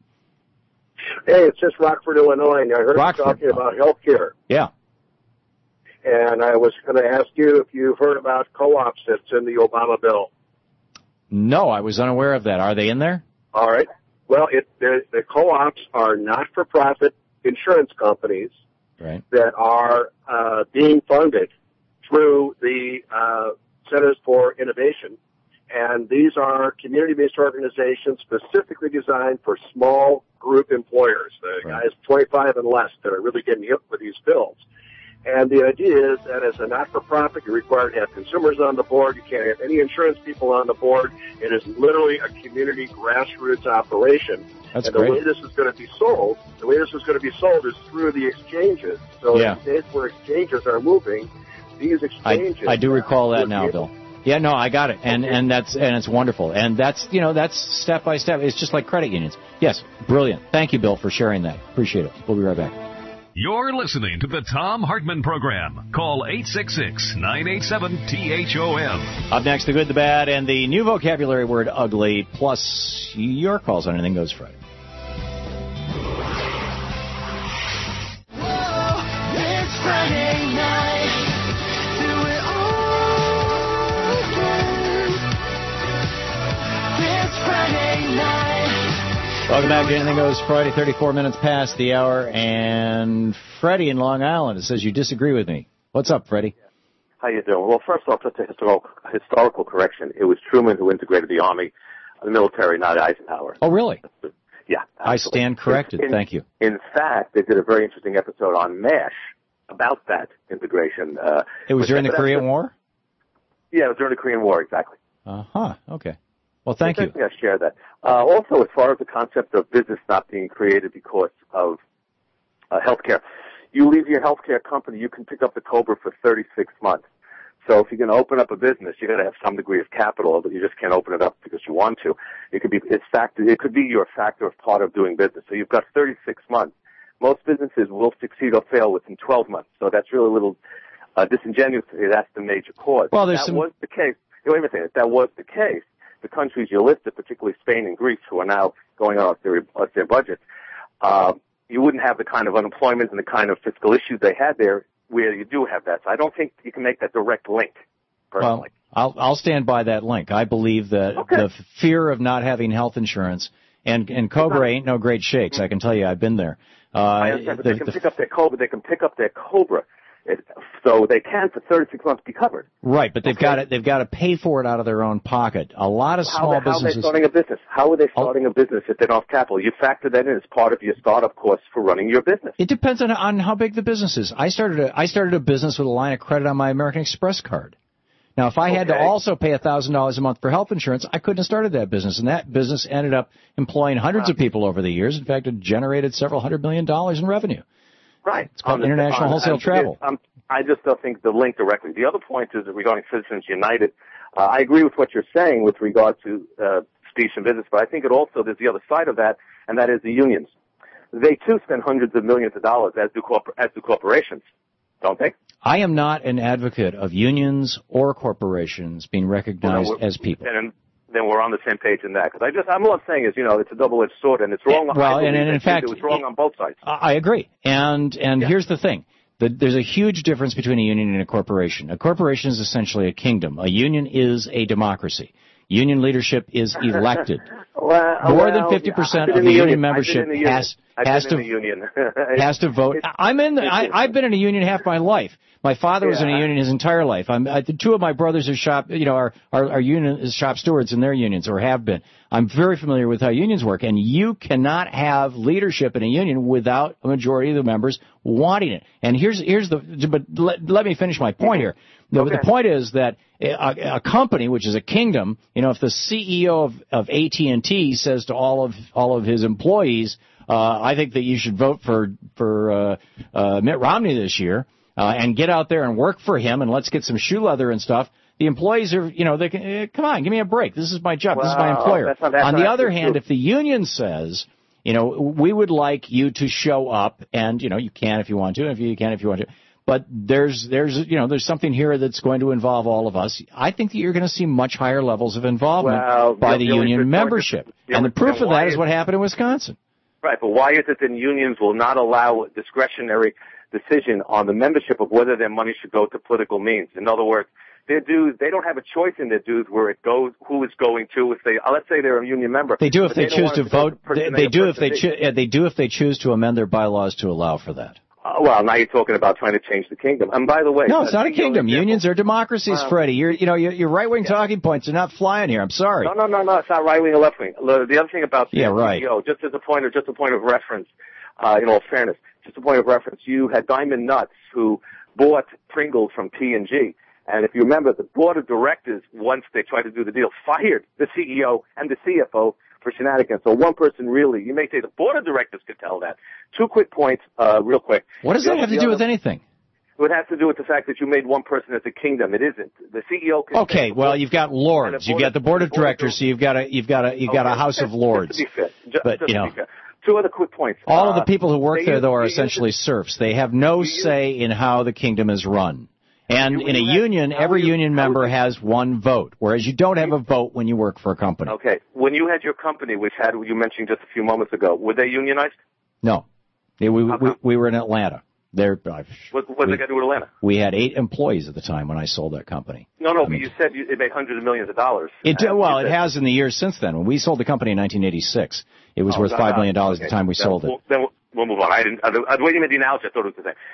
Hey, it's just Rockford, Illinois, and I heard you talking about health care. Yeah. And I was going to ask you if you've heard about co-ops that's in the Obama bill. No, I was unaware of that. Are they in there? All right. Well, the co-ops are not-for-profit insurance companies that are being funded through the Centers for Innovation. And these are community-based organizations specifically designed for small group employers, the guys 25 and less that are really getting hit with these bills. And the idea is that as a not-for-profit, you're required to have consumers on the board. You can't have any insurance people on the board. It is literally a community grassroots operation. That's and the way this is going to be sold, is through the exchanges. So in states where exchanges are moving, these exchanges. I do recall that now, Bill. Yeah, no, I got it, and it's wonderful, and that's step by step. It's just like credit unions. Yes, brilliant. Thank you, Bill, for sharing that. Appreciate it. We'll be right back. You're listening to the Tom Hartman Program. Call 866-987-THOM. Up next, the good, the bad, and the new vocabulary word ugly, plus your calls on Anything Goes Friday. It's Friday night. Do it all again. It's Friday night. Welcome back to Anything Goes Friday, 34 minutes past the hour, and Freddie in Long Island, it says you disagree with me. What's up, Freddie? How you doing? Well, first off, just a historical correction. It was Truman who integrated the Army, the military, not Eisenhower. Oh, really? Yeah. Absolutely. I stand corrected. Thank you. In fact, they did a very interesting episode on MASH about that integration. It was during the Korean War? Yeah, it was during the Korean War, exactly. Uh-huh. Okay. Well, thank you. I share that. Also, as far as the concept of business not being created because of healthcare, you leave your healthcare company, you can pick up the COBRA for 36 months. So if you're going to open up a business, you got to have some degree of capital, but you just can't open it up because you want to. It could be your factor of part of doing business. So you've got 36 months. Most businesses will succeed or fail within 12 months. So that's really a little disingenuous to say that's the major cause. Well, if that was the case, wait a minute, if that was the case, the countries you listed, particularly Spain and Greece, who are now going off their budgets, you wouldn't have the kind of unemployment and the kind of fiscal issues they had there where you do have that. So I don't think you can make that direct link, personally. Well, I'll stand by that link. I believe that the fear of not having health insurance, and COBRA ain't no great shakes, I can tell you, I've been there. I understand, but they can pick up their COBRA. They can pick up their COBRA. So they can for 36 months be covered. Right, but they've got to pay for it out of their own pocket. A lot of small businesses. How are they starting a business? How are they starting a business if they don't have capital? You factor that in as part of your startup cost for running your business. It depends on how big the business is. I started a business with a line of credit on my American Express card. Now, if I had to also pay $1,000 a month for health insurance, I couldn't have started that business, and that business ended up employing hundreds of people over the years. In fact, it generated several $100 million in revenue. Right. It's called international wholesale travel. I just don't think the link directly. The other point is that regarding Citizens United, I agree with what you're saying with regard to speech and business, but I think there's the other side of that, and that is the unions. They too spend hundreds of millions of dollars, as do corporations, don't they? I am not an advocate of unions or corporations being recognized as people. And then we're on the same page in that. Because I'm all saying is, it's a double-edged sword, and it's wrong. And in fact, it's wrong on both sides. I agree. And here's the thing. There's a huge difference between a union and a corporation. A corporation is essentially a kingdom. A union is a democracy. Union leadership is elected. More than 50% of the union membership has to vote. I've been in a union half my life. My father was in a union his entire life. Two of my brothers are union shop stewards in their unions, or have been. I'm very familiar with how unions work, and you cannot have leadership in a union without a majority of the members wanting it. And let me finish my point here. The point is that a company, which is a kingdom, if the CEO of AT&T says to all of his employees, I think that you should vote for Mitt Romney this year, and get out there and work for him, and let's get some shoe leather and stuff. The employees are, they can, come on, give me a break. This is my job. This is my employer. On the other hand, if the union says, we would like you to show up, and, you can if you want to, and you can if you want to, but there's something here that's going to involve all of us. I think that you're going to see much higher levels of involvement by the union membership. And the proof of that is what happened in Wisconsin. Right, but why is it that unions will not allow discretionary decision on the membership of whether their money should go to political means? In other words, their dues, they don't have a choice in their dues where it goes, who it's going to. If they, let's say they're a union member. They do if they choose to vote. They do if they choose to amend their bylaws to allow for that. Well, now you're talking about trying to change the kingdom. And by the way, no, it's not a kingdom. Unions are democracies, Freddie. Your right-wing talking points are not flying here. I'm sorry. No, it's not right-wing or left-wing. The other thing about the CEO, just a point of reference, in all fairness, just a point of reference, you had Diamond Nuts who bought Pringles from P&G. And if you remember, the board of directors, once they tried to do the deal, fired the CEO and the CFO for shenanigans. So one person really, you may say the board of directors could tell that. 2 quick points, real quick. What does that have to do with anything? It has to do with the fact that you made one person as a kingdom. It isn't. The CEO can. Okay, well, you've got lords. You've got the board of directors, so you've got a House of Lords. Just to be fair. Two other quick points. All of the people who work there, though, are essentially serfs. They have no say in how the kingdom is run. And in a union, every union member has one vote, whereas you don't have a vote when you work for a company. Okay. When you had your company, which had, you mentioned just a few moments ago, were they unionized? No. We were in Atlanta. What did they got to do with Atlanta? We had 8 employees at the time when I sold that company. No, but you said it made hundreds of millions of dollars. It has in the years since then. When we sold the company in 1986, it was worth $5 million at the time we sold it. Then we'll move on. I was waiting for the analogy. I thought it was the same.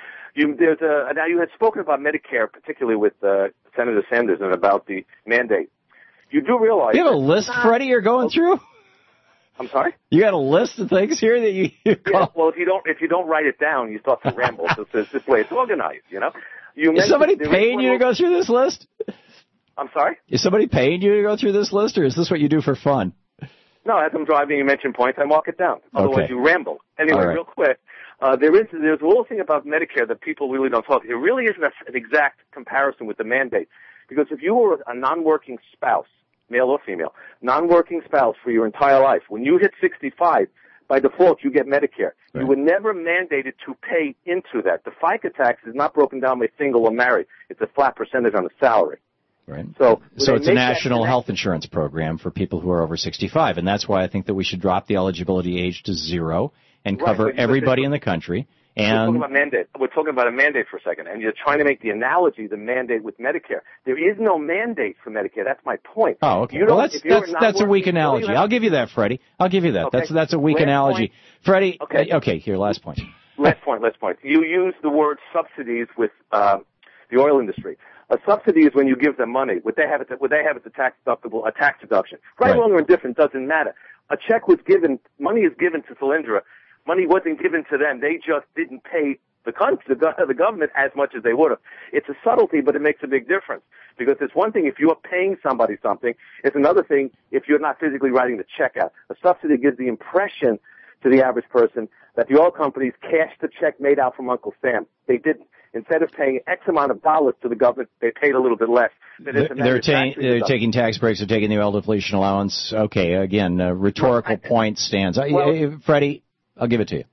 Now you had spoken about Medicare, particularly with Senator Sanders, and about the mandate. You do realize you have a list, Freddie, you're going through? I'm sorry? You got a list of things here that you call? Well, if you don't write it down, you start to ramble. So it's this way it's organized, you know? Is somebody paying you to go through this list? I'm sorry? Is somebody paying you to go through this list, or is this what you do for fun? No, as I'm driving, you mention points, I mark it down. Otherwise, you ramble. Anyway, right. Real quick, there's a little thing about Medicare that people really don't talk. It really isn't an exact comparison with the mandate. Because if you were a non-working spouse, male or female, non-working spouse for your entire life, when you hit 65, by default, you get Medicare. Right. You were never mandated to pay into that. The FICA tax is not broken down by single or married. It's a flat percentage on the salary. Right. So it's a national health insurance program for people who are over 65, and that's why I think that we should drop the eligibility age to 0 and cover everybody in the country. And we're talking about a mandate for a second, and you're trying to make the analogy, the mandate with Medicare. There is no mandate for Medicare. That's my point. Oh, okay. Well, that's a weak analogy. I'll give you that, Freddie. I'll give you that. Okay. That's a weak analogy. Freddie, okay, here, last point. Last point. You use the word subsidies with the oil industry. A subsidy is when you give them money. Would they have it a tax deductible, a tax deduction? Right, wrong, or indifferent doesn't matter. A check was given, money is given to Solyndra. Money wasn't given to them. They just didn't pay the government as much as they would have. It's a subtlety, but it makes a big difference. Because it's one thing if you're paying somebody something. It's another thing if you're not physically writing the check out. A subsidy gives the impression to the average person that the oil companies cashed the check made out from Uncle Sam. They didn't. Instead of paying X amount of dollars to the government, they paid a little bit less. They're taking tax breaks. They're taking the oil depletion allowance. Okay, again, rhetorical point stands. Freddie, I'll give it to you.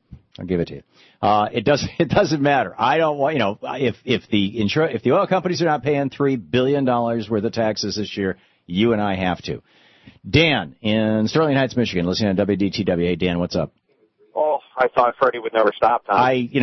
It doesn't matter. I don't want, if the oil companies are not paying $3 billion worth of taxes this year, you and I have to. Dan in Sterling Heights, Michigan, listening on WDTW. Hey, Dan, what's up? Oh, I thought Freddie would never stop, Tom.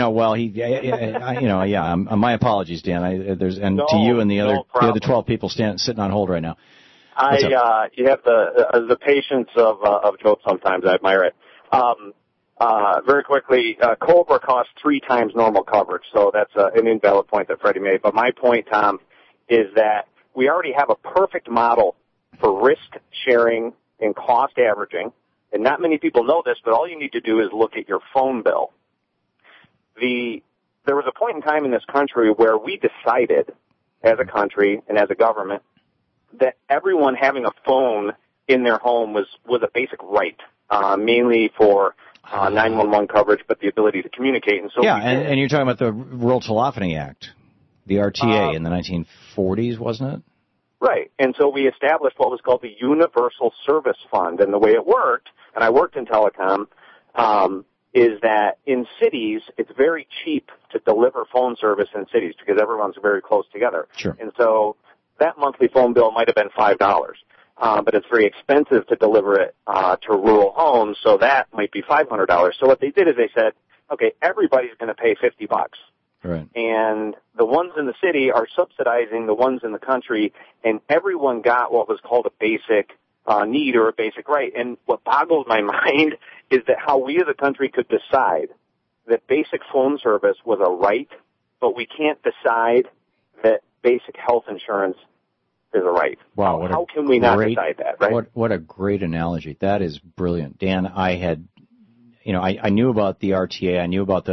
My apologies, Dan. To you and the other 12 people sitting on hold right now. You have the patience of Joe sometimes. I admire it. Very quickly, Cobra costs 3 times normal coverage, so that's an invalid point that Freddie made. But my point, Tom, is that we already have a perfect model for risk sharing and cost averaging. And not many people know this, but all you need to do is look at your phone bill. There was a point in time in this country where we decided, as a country and as a government, that everyone having a phone in their home was a basic right, mainly for 911 coverage, but the ability to communicate. And so and you're talking about the Rural Telephony Act, the RTA in the 1940s, wasn't it? Right. And so we established what was called the Universal Service Fund. And the way it worked, and I worked in telecom, is that in cities, it's very cheap to deliver phone service in cities because everyone's very close together. Sure. And so that monthly phone bill might have been $5. But it's very expensive to deliver it to rural homes, so that might be $500. So what they did is they said, okay, everybody's going to pay $50. Right. And the ones in the city are subsidizing the ones in the country, and everyone got what was called a basic need or a basic right. And what boggles my mind is that how we as a country could decide that basic phone service was a right, but we can't decide that basic health insurance is a right. Wow. How can we not decide that, right? What a great analogy. That is brilliant. Dan, I knew about the RTA. I knew about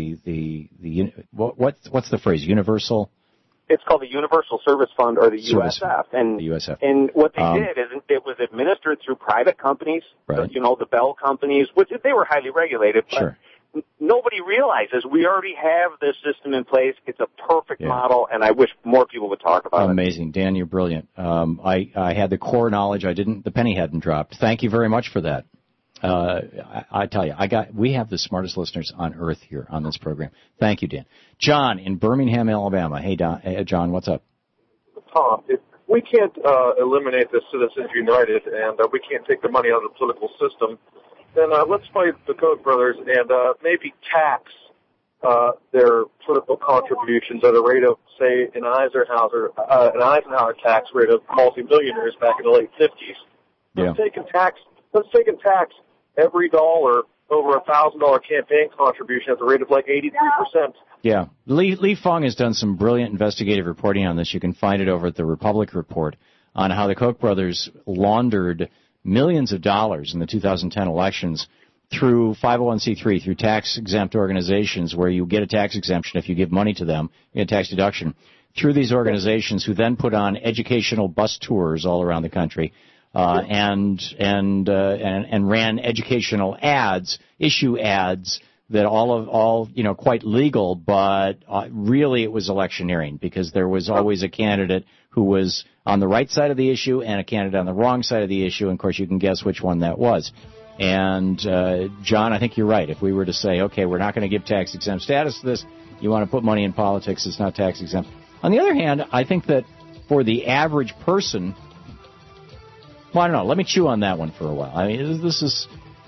what's the phrase? Universal? It's called the Universal Service Fund, or the USF. And the USF. And what they did is it was administered through private companies, right. The Bell companies, which they were highly regulated. But sure. Nobody realizes we already have this system in place. It's a perfect model, and I wish more people would talk about it. Amazing. Dan, you're brilliant. I had the core knowledge. The penny hadn't dropped. Thank you very much for that. I tell you, we have the smartest listeners on earth here on this program. Thank you, Dan. John in Birmingham, Alabama. Hey, John, what's up? Tom, if we can't eliminate the Citizens United and we can't take the money out of the political system, then let's fight the Koch brothers and maybe tax their political contributions at a rate of, say, an Eisenhower tax rate of multi-millionaires back in the late 50s. Let's take and tax every dollar over $1,000 campaign contribution at the rate of like 83%. Yeah. Li Feng has done some brilliant investigative reporting on this. You can find it over at the Republic Report on how the Koch brothers laundered millions of dollars in the 2010 elections through 501c3, through tax-exempt organizations where you get a tax exemption if you give money to them, you get a tax deduction, through these organizations who then put on educational bus tours all around the country and ran educational ads, issue ads that all quite legal, but really it was electioneering because there was always a candidate who was on the right side of the issue and a candidate on the wrong side of the issue, and of course you can guess which one that was. And, John, I think you're right. If we were to say, okay, we're not going to give tax-exempt status to this, you want to put money in politics, it's not tax-exempt. On the other hand, I think that for the average person, well, I don't know, let me chew on that one for a while. I mean, this is,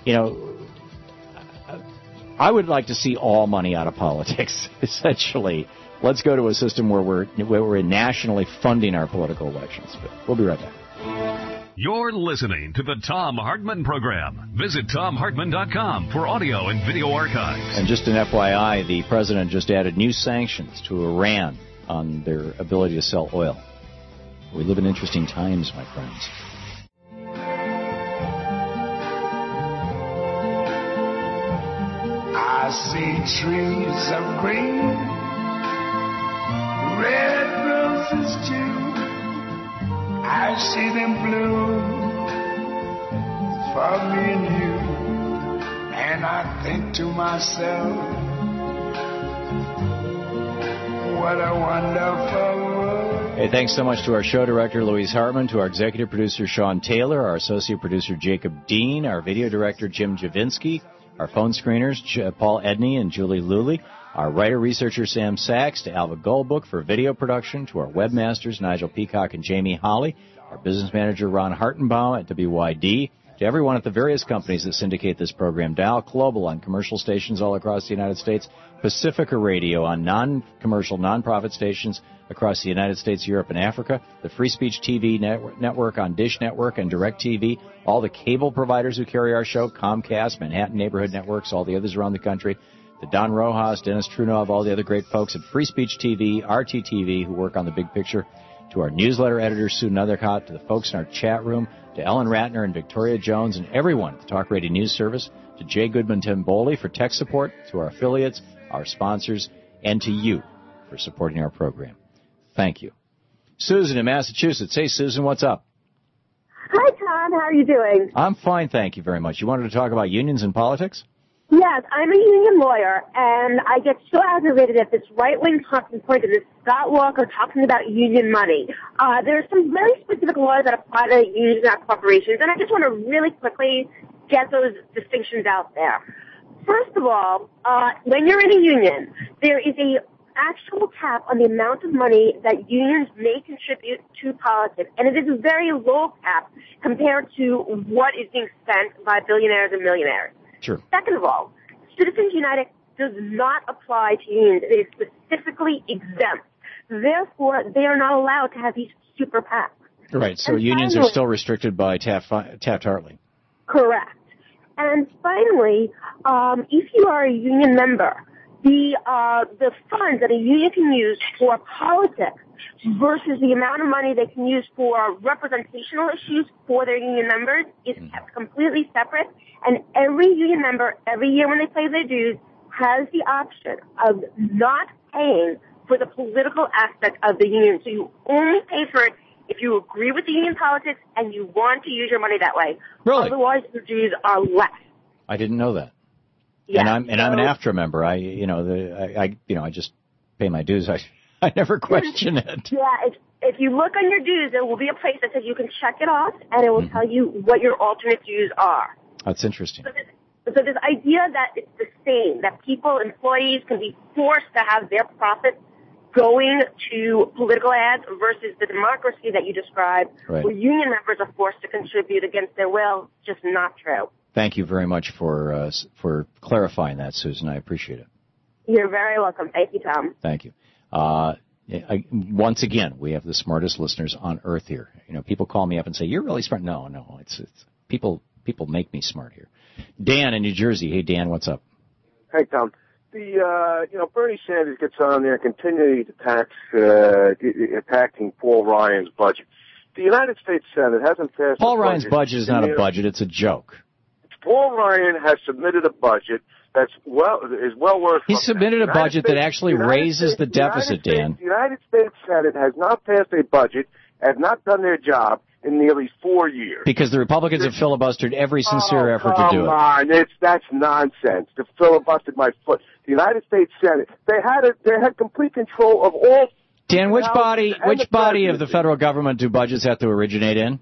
I would like to see all money out of politics, essentially. Let's go to a system where we're nationally funding our political elections. But we'll be right back. You're listening to the Thom Hartmann Program. Visit ThomHartmann.com for audio and video archives. And just an FYI, the president just added new sanctions to Iran on their ability to sell oil. We live in interesting times, my friends. I see trees of green, red roses too. I see them bloom for me and you, and I think to myself, what a wonderful world. Hey, thanks so much to our show director, Louise Hartman, to our executive producer, Sean Taylor, our associate producer, Jacob Dean, our video director, Jim Javinsky, our phone screeners, Paul Edney and Julie Luley, our writer-researcher, Sam Sachs, to Alva Goldbook for video production, to our webmasters, Nigel Peacock and Jamie Holly, our business manager, Ron Hartenbaum at WYD, to everyone at the various companies that syndicate this program, Dial Global on commercial stations all across the United States, Pacifica Radio on non-commercial, non-profit stations across the United States, Europe, and Africa, the Free Speech TV network on Dish Network and DirecTV, all the cable providers who carry our show, Comcast, Manhattan Neighborhood Networks, all the others around the country, to Don Rojas, Dennis Trunov, all the other great folks at Free Speech TV, RTTV, who work on the big picture, to our newsletter editor, Sue Nethercott, to the folks in our chat room, to Ellen Ratner and Victoria Jones, and everyone at the Talk Radio News Service, to Jay Goodman, Tim Boley for tech support, to our affiliates, our sponsors, and to you for supporting our program. Thank you. Susan in Massachusetts. Hey, Susan, what's up? Hi, Tom. How are you doing? I'm fine, thank you very much. You wanted to talk about unions and politics? Yes, I'm a union lawyer, and I get so aggravated at this right-wing talking point of this Scott Walker talking about union money. There are some very specific laws that apply to unions and corporations, and I just want to really quickly get those distinctions out there. First of all, when you're in a union, there is a actual cap on the amount of money that unions may contribute to politics, and it is a very low cap compared to what is being spent by billionaires and millionaires. Sure. Second of all, Citizens United does not apply to unions. It is specifically exempt. Therefore, they are not allowed to have these super PACs. Right, so unions are still restricted by Taft-Hartley. Correct. And finally, if you are a union member, the funds that a union can use for politics versus the amount of money they can use for representational issues for their union members is kept completely separate. And every union member, every year when they pay their dues, has the option of not paying for the political aspect of the union. So you only pay for it if you agree with the union politics and you want to use your money that way. Really? Otherwise, your dues are less. I didn't know that. Yeah, I'm an AFTRA member. I just pay my dues. I never question it. Yeah, if you look on your dues, there will be a place that says you can check it off, and it will tell you what your alternate dues are. That's interesting. So this idea that it's the same, that employees can be forced to have their profits going to political ads versus the democracy that you described, where union members are forced to contribute against their will, just not true. Thank you very much for clarifying that, Susan. I appreciate it. You're very welcome. Thank you, Tom. Thank you. Once again, we have the smartest listeners on earth here. People call me up and say, "You're really smart." No, it's people make me smart here. Dan in New Jersey. Hey, Dan, what's up? Hey, Tom. Bernie Sanders gets on there continuing to attacking Paul Ryan's budget. The United States Senate hasn't passed. Paul Ryan's budget is not a budget; it's a joke. Paul Ryan has submitted a budget that's well worth. He submitted a budget that actually raises the deficit, Dan. The United States Senate has not passed a budget, has not done their job in nearly 4 years. Because the Republicans have filibustered every sincere effort to do it. Come on, that's nonsense. To filibustered my foot. The United States Senate, they had complete control of all. Dan, which body of the federal government do budgets have to originate in?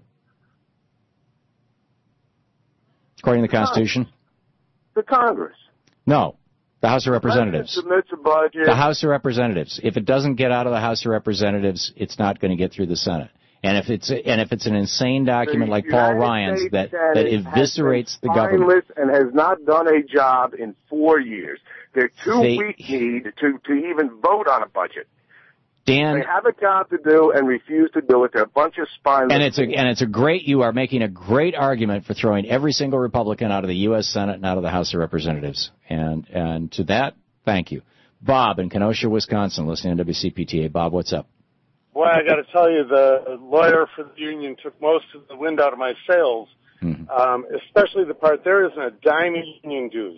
According to the Constitution? The Congress. No, the House of Representatives. Submits a budget. The House of Representatives. If it doesn't get out of the House of Representatives, it's not going to get through the Senate. And if it's an insane document like Paul Ryan's that eviscerates the government and has not done a job in 4 years, they're too weak-kneed to even vote on a budget. Dan, they have a job to do and refuse to do it. They're a bunch of spineless. You are making a great argument for throwing every single Republican out of the U.S. Senate and out of the House of Representatives. And to that, thank you. Bob in Kenosha, Wisconsin, listening to WCPTA. Bob, what's up? Boy, I got to tell you, the lawyer for the union took most of the wind out of my sails, especially the part there isn't a dime in union dues.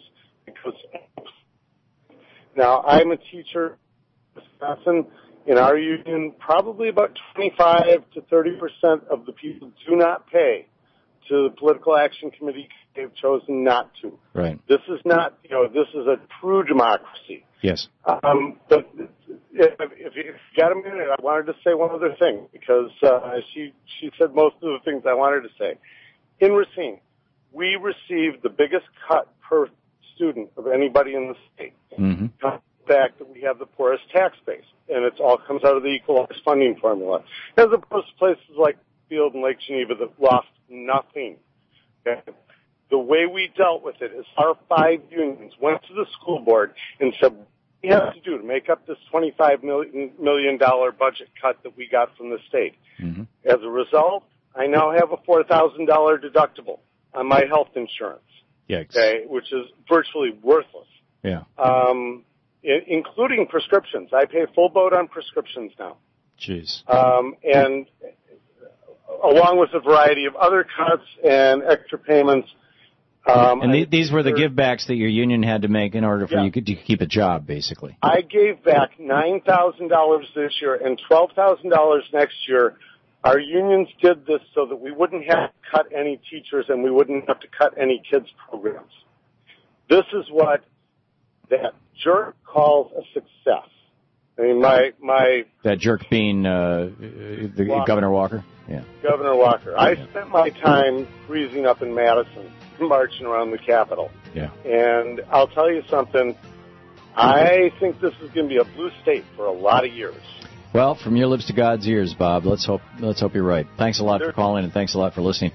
Now, I'm a teacher in Wisconsin. In our union, probably about 25 to 30% of the people do not pay to the Political Action Committee. They've chosen not to. Right. This is not, this is a true democracy. Yes. But if you got a minute, I wanted to say one other thing because she said most of the things I wanted to say. In Racine, we received the biggest cut per student of anybody in the state. Mm-hmm. The fact that we have the poorest tax base, and it all comes out of the equalized funding formula, as opposed to places like Field and Lake Geneva that lost nothing. Okay? The way we dealt with it is our 5 unions went to the school board and said, what do we have to do to make up this $25 million budget cut that we got from the state? Mm-hmm. As a result, I now have a $4,000 deductible on my health insurance. Yikes. Okay, which is virtually worthless. Yeah. Including prescriptions. I pay full boat on prescriptions now. Jeez. And along with a variety of other cuts and extra payments. And these were the givebacks that your union had to make in order for you to keep a job, basically. I gave back $9,000 this year and $12,000 next year. Our unions did this so that we wouldn't have to cut any teachers and we wouldn't have to cut any kids' programs. This is what that jerk calls a success. I mean, that jerk being Governor Walker? Yeah. Governor Walker. I spent my time freezing up in Madison, marching around the Capitol. Yeah. And I'll tell you something, I think this is going to be a blue state for a lot of years. Well, from your lips to God's ears, Bob. Let's hope you're right. Thanks a lot for calling and thanks a lot for listening.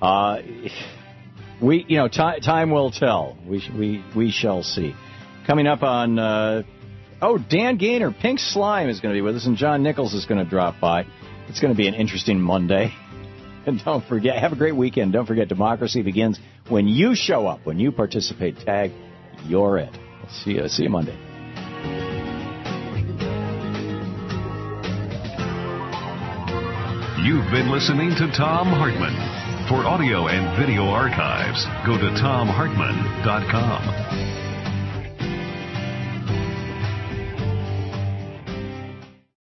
Time will tell. We shall see. Coming up on, Dan Gaynor, Pink Slime is going to be with us, and John Nichols is going to drop by. It's going to be an interesting Monday. And don't forget, have a great weekend. Don't forget, democracy begins when you show up, when you participate. Tag, you're it. We'll see you Monday. You've been listening to Thom Hartmann. For audio and video archives, go to thomhartmann.com.